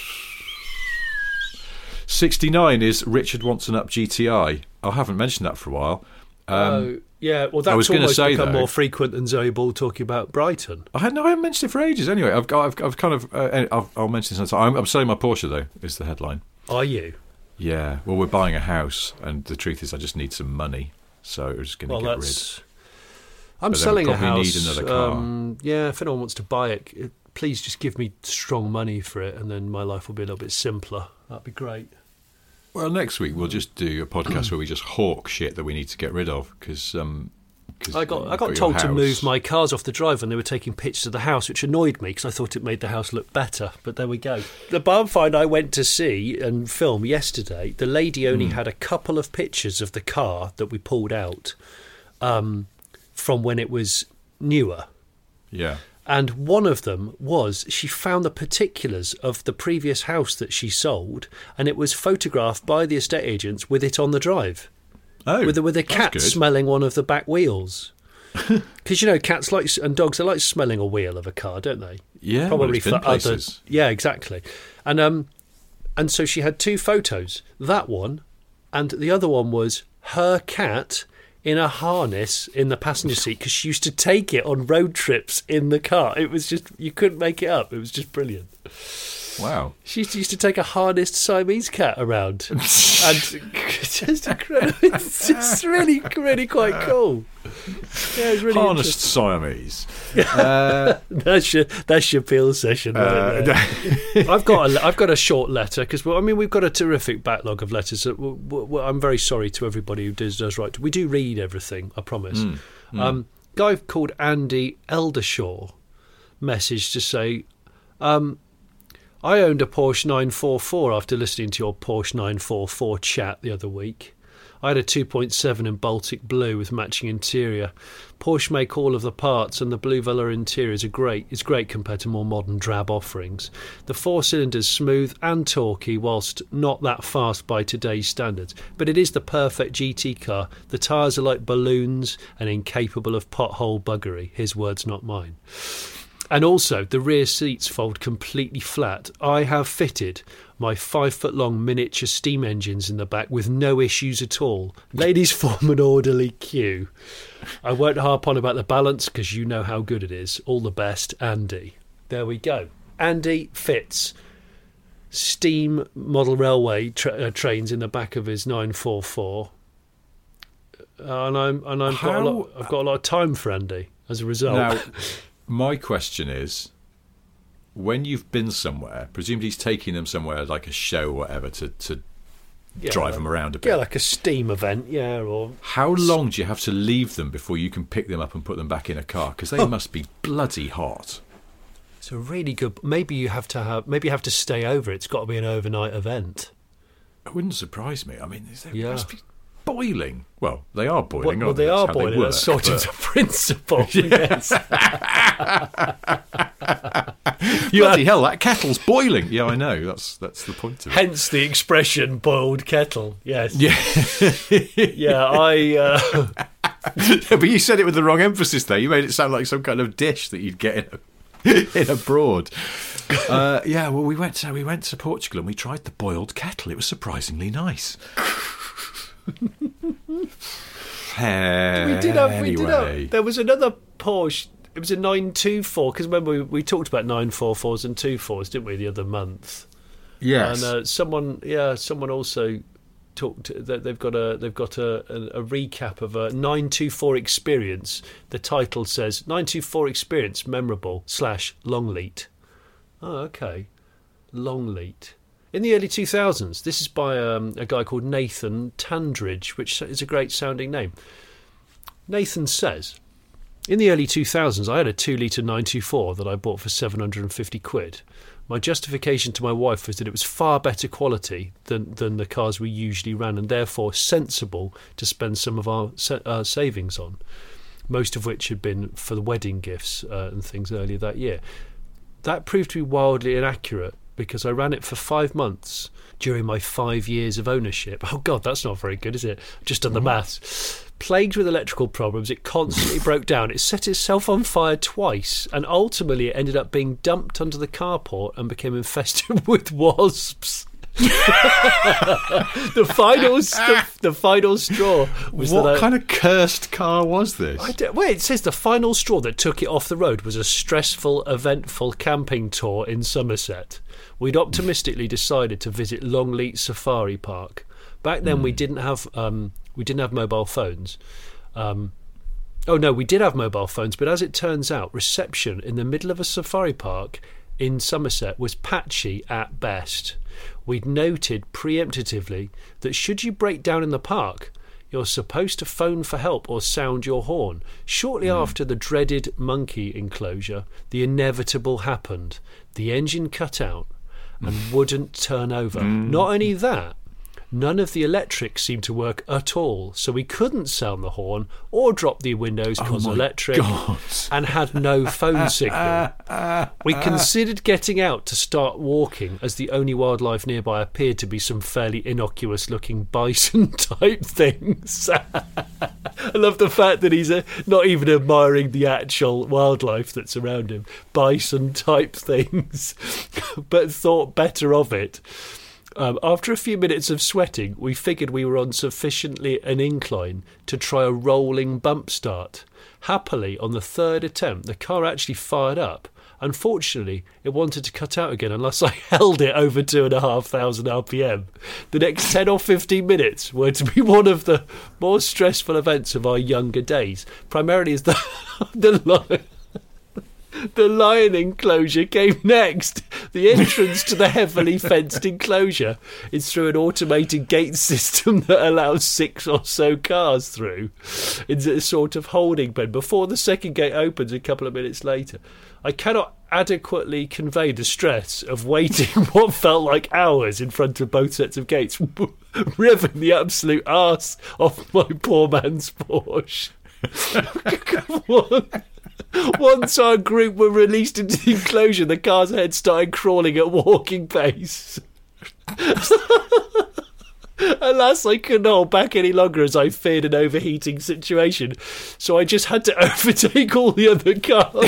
sixty-nine is Richard wants an up G T I. I haven't mentioned that for a while. Um, oh, yeah. Well, I was that's gonna almost say, become though- more frequent than Zoe Ball talking about Brighton. I had no, I haven't mentioned it for ages. Anyway, I've got, I've, I've kind of, uh, I've, I'll mention this. I'm, I'm selling my Porsche though. Is the headline? Are you? Yeah. Well, we're buying a house, and the truth is, I just need some money, so we're just going to Well, get that's. rid. I'm But then selling we a probably house. need another car. Um, yeah, if anyone wants to buy it, it, please just give me strong money for it, and then my life will be a little bit simpler. That'd be great. Well, next week we'll just do a podcast where we just hawk shit that we need to get rid of because. Um, 'cause I got you've I got your told to house. move my cars off the drive when they were taking pictures of the house, which annoyed me because I thought it made the house look better. But there we go. The barn find I went to see and film yesterday, the lady only Hmm. had a couple of pictures of the car that we pulled out um, from when it was newer. Yeah. And one of them was she found the particulars of the previous house that she sold, and it was photographed by the estate agents with it on the drive. Oh, with a, with a that's cat good. smelling one of the back wheels. Because you know, cats like and dogs they like smelling a wheel of a car, don't they? Yeah, Probably well, it's for been other. places. Yeah, exactly. And um, and so she had two photos. That one, and the other one was her cat in a harness in the passenger seat because she used to take it on road trips in the car. It was just you couldn't make it up. It was just brilliant. Wow. She used to take a harnessed Siamese cat around. and it's just incredible. It's just really, really quite cool. Yeah, it's really Harnessed Siamese. Uh, that's your that's your Peel session. Right uh, I've got a, I've got a short letter because well, I mean we've got a terrific backlog of letters. That we're, we're, I'm very sorry to everybody who does does write. We do read everything, I promise. Mm, mm. Um, guy called Andy Eldershaw messaged to say, um, I owned a Porsche nine forty-four after listening to your Porsche nine forty-four chat the other week. I had a two point seven in Baltic blue with matching interior. Porsche make all of the parts and the blue velour interiors are great. It's great compared to more modern drab offerings. The four cylinders smooth and torquey whilst not that fast by today's standards. But it is the perfect G T car. The tyres are like balloons and incapable of pothole buggery. His words, not mine. And also, the rear seats fold completely flat. I have fitted my five-foot-long miniature steam engines in the back with no issues at all. Ladies form an orderly queue. I won't harp on about the balance because you know how good it is. All the best, Andy. There we go. Andy fits steam model railway tra- uh, trains in the back of his nine forty-four. Uh, and I'm and I've got, a lot, I've got a lot of time for Andy as a result. Now, my question is, when you've been somewhere, presumably he's taking them somewhere like a show or whatever to, to yeah, drive them around a bit. Yeah, like a steam event, yeah. Or how long do you have to leave them before you can pick them up and put them back in a car? Because they oh. must be bloody hot. It's a really good. Maybe you have to have. Maybe you have to stay over. It's got to be an overnight event. It wouldn't surprise me. I mean, they yeah. must be boiling. Well, they are boiling. Well, well they That's are boiling. Work, That's sort but... of the principle. Yes. Bloody hell, that kettle's boiling. Yeah, I know. That's that's the point of it. Hence the expression "boiled kettle." Yes. Yeah. yeah. I. Uh... But you said it with the wrong emphasis there. You made it sound like some kind of dish that you'd get in a, in abroad. Uh, yeah. Well, we went to we went to Portugal and we tried the boiled kettle. It was surprisingly nice. Anyway. We did have, we did have. There was another Porsche. It was a nine twenty-four because remember we, we talked about nine forty-fours and twenty-fours, didn't we, the other month? Yes. And uh, someone, yeah, someone also talked that they've got a they've got a, a, a recap of a nine twenty-four experience. The title says nine twenty-four experience memorable slash Longleat. Oh, okay, Longleat. In the early two thousands, this is by um, a guy called Nathan Tandridge, which is a great sounding name. Nathan says, in the early two thousands, I had a two litre nine twenty-four that I bought for seven hundred fifty quid. My justification to my wife was that it was far better quality than, than the cars we usually ran and therefore sensible to spend some of our uh, savings on, most of which had been for the wedding gifts uh, and things earlier that year. That proved to be wildly inaccurate, because I ran it for five months during my five years of ownership. Oh, God, that's not very good, is it? Just done the maths. Plagued with electrical problems, it constantly broke down. It set itself on fire twice, and ultimately it ended up being dumped under the carport and became infested with wasps. the final the, the final straw was what that I, kind of cursed car was this? I don't, wait, it says the final straw that took it off the road was a stressful, eventful camping tour in Somerset. We'd optimistically decided to visit Longleat Safari Park. Back then, mm. we didn't have um, we didn't have mobile phones. Um, oh no, we did have mobile phones, but as it turns out, reception in the middle of a safari park in Somerset was patchy at best. We'd noted preemptively that should you break down in the park, you're supposed to phone for help or sound your horn. Shortly mm. after the dreaded monkey enclosure, the inevitable happened. The engine cut out and wouldn't turn over. Mm. Not only that, none of the electrics seemed to work at all, so we couldn't sound the horn or drop the windows because oh electric God. and had no phone signal. We considered getting out to start walking, as the only wildlife nearby appeared to be some fairly innocuous-looking bison-type things. I love the fact that he's uh, not even admiring the actual wildlife that's around him. Bison-type things, but thought better of it. Um, after a few minutes of sweating, we figured we were on sufficiently an incline to try a rolling bump start. Happily, on the third attempt, the car actually fired up, Unfortunately, it wanted to cut out again unless I held it over two and a half thousand R P M. The next ten or fifteen minutes were to be one of the more stressful events of our younger days, primarily as the the lion, the lion enclosure came next. The entrance to the heavily fenced enclosure is through an automated gate system that allows six or so cars through. It's a sort of holding pen before the second gate opens a couple of minutes later. I cannot adequately convey the stress of waiting what felt like hours in front of both sets of gates, revving the absolute arse off my poor man's Porsche. Once our group were released into the enclosure, the car's head started crawling at walking pace. Alas, I couldn't hold back any longer as I feared an overheating situation, so I just had to overtake all the other cars.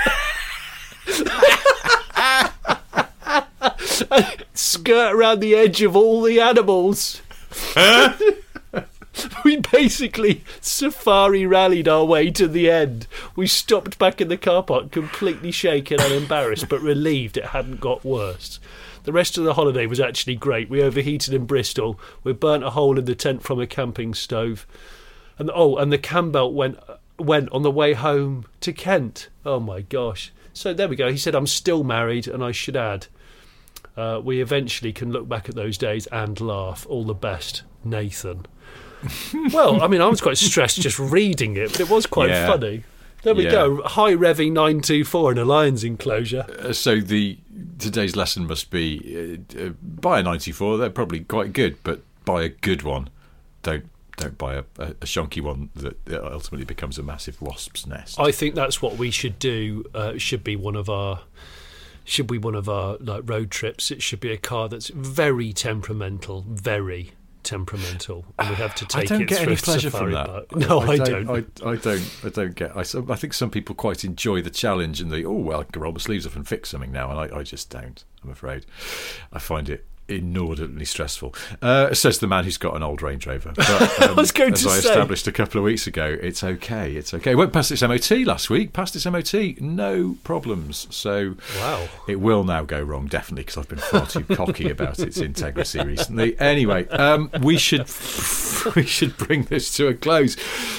And skirt around the edge of all the animals. We basically safari rallied our way to the end. We stopped back in the car park, completely shaken and embarrassed, but relieved it hadn't got worse. The rest of the holiday was actually great. We overheated in Bristol. We burnt a hole in the tent from a camping stove. And oh, and the cam belt went went on the way home to Kent. Oh my gosh. So there we go. He said, I'm still married, and I should add, uh, we eventually can look back at those days and laugh. All the best, Nathan. Well, I mean, I was quite stressed just reading it, but it was quite yeah. funny. There we yeah. go. High revving nine two four in a lion's enclosure. Uh, so the today's lesson must be uh, uh, buy a ninety-four. They're probably quite good, but buy a good one. Don't don't buy a, a, a shonky one that ultimately becomes a massive wasp's nest. I think that's what we should do. Uh, should be one of our. Should be one of our like road trips. It should be a car that's very temperamental, very. temperamental, and we have to take I don't it get through any pleasure from that. Park. No, I, I don't. don't. I, I don't. I don't get. I, I think some people quite enjoy the challenge and the oh well, I can roll my sleeves up and fix something now, and I, I just don't. I'm afraid. I find it inordinately stressful. Uh, says the man who's got an old Range Rover. But, um, I was going as to I say. established a couple of weeks ago, it's okay. It's okay. It went past its M O T last week. Passed its M O T, no problems. So wow, it will now go wrong definitely because I've been far too cocky about its integrity recently. Anyway, um, we should we should bring this to a close.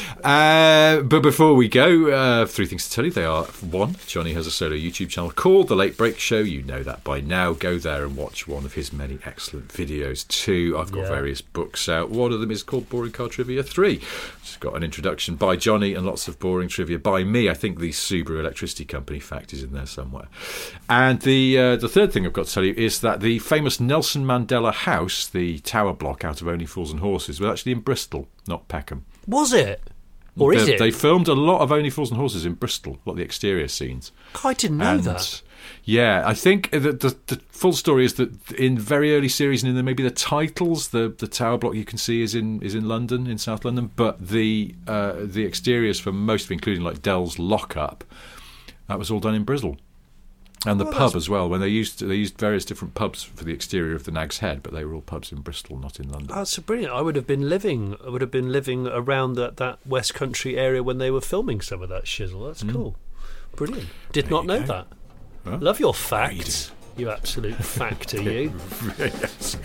Uh, but before we go, uh, three things to tell you. They are, one, Johnny has a solo YouTube channel called The Late Break Show. You know that by now. Go there and watch one of his many excellent videos. Two, I've got yeah. various books out. One of them is called Boring Car Trivia three. It's got an introduction by Johnny and lots of boring trivia by me. I think the Subaru Electricity Company fact is in there somewhere. And the uh, the third thing I've got to tell you is that the famous Nelson Mandela House, the tower block out of Only Fools and Horses, was actually in Bristol, not Peckham. Was it? Or is they, it? They filmed a lot of Only Fools and Horses in Bristol, a lot of the exterior scenes. I didn't know and, that. Yeah, I think that the, the full story is that in very early series and in the, maybe the titles, the, the tower block you can see is in is in London, in South London, but the uh, the exteriors for most of it, including like Dell's Lockup, that was all done in Bristol. And the oh, pub that's... as well. When they used they used various different pubs for the exterior of the Nag's Head, but they were all pubs in Bristol, not in London. Oh, that's so brilliant! I would have been living. I would have been living around that, that West Country area when they were filming some of that shizzle. That's mm. cool, brilliant. Did there not know go. that. Huh? Love your facts. You absolute factor, you. Yes.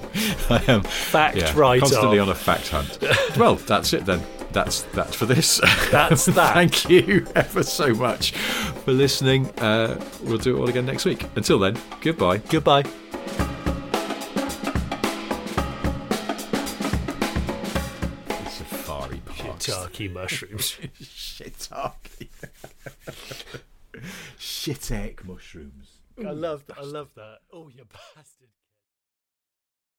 I am. Fact yeah, right constantly off. on a fact hunt. Well, that's it then. That's that's for this. That's that. Thank you ever so much for listening. Uh, we'll do it all again next week. Until then, goodbye. Goodbye. Safari parks. Shiitake mushrooms. Shiitake. Shit egg mushrooms. I love that. I love that. Oh, you bastard.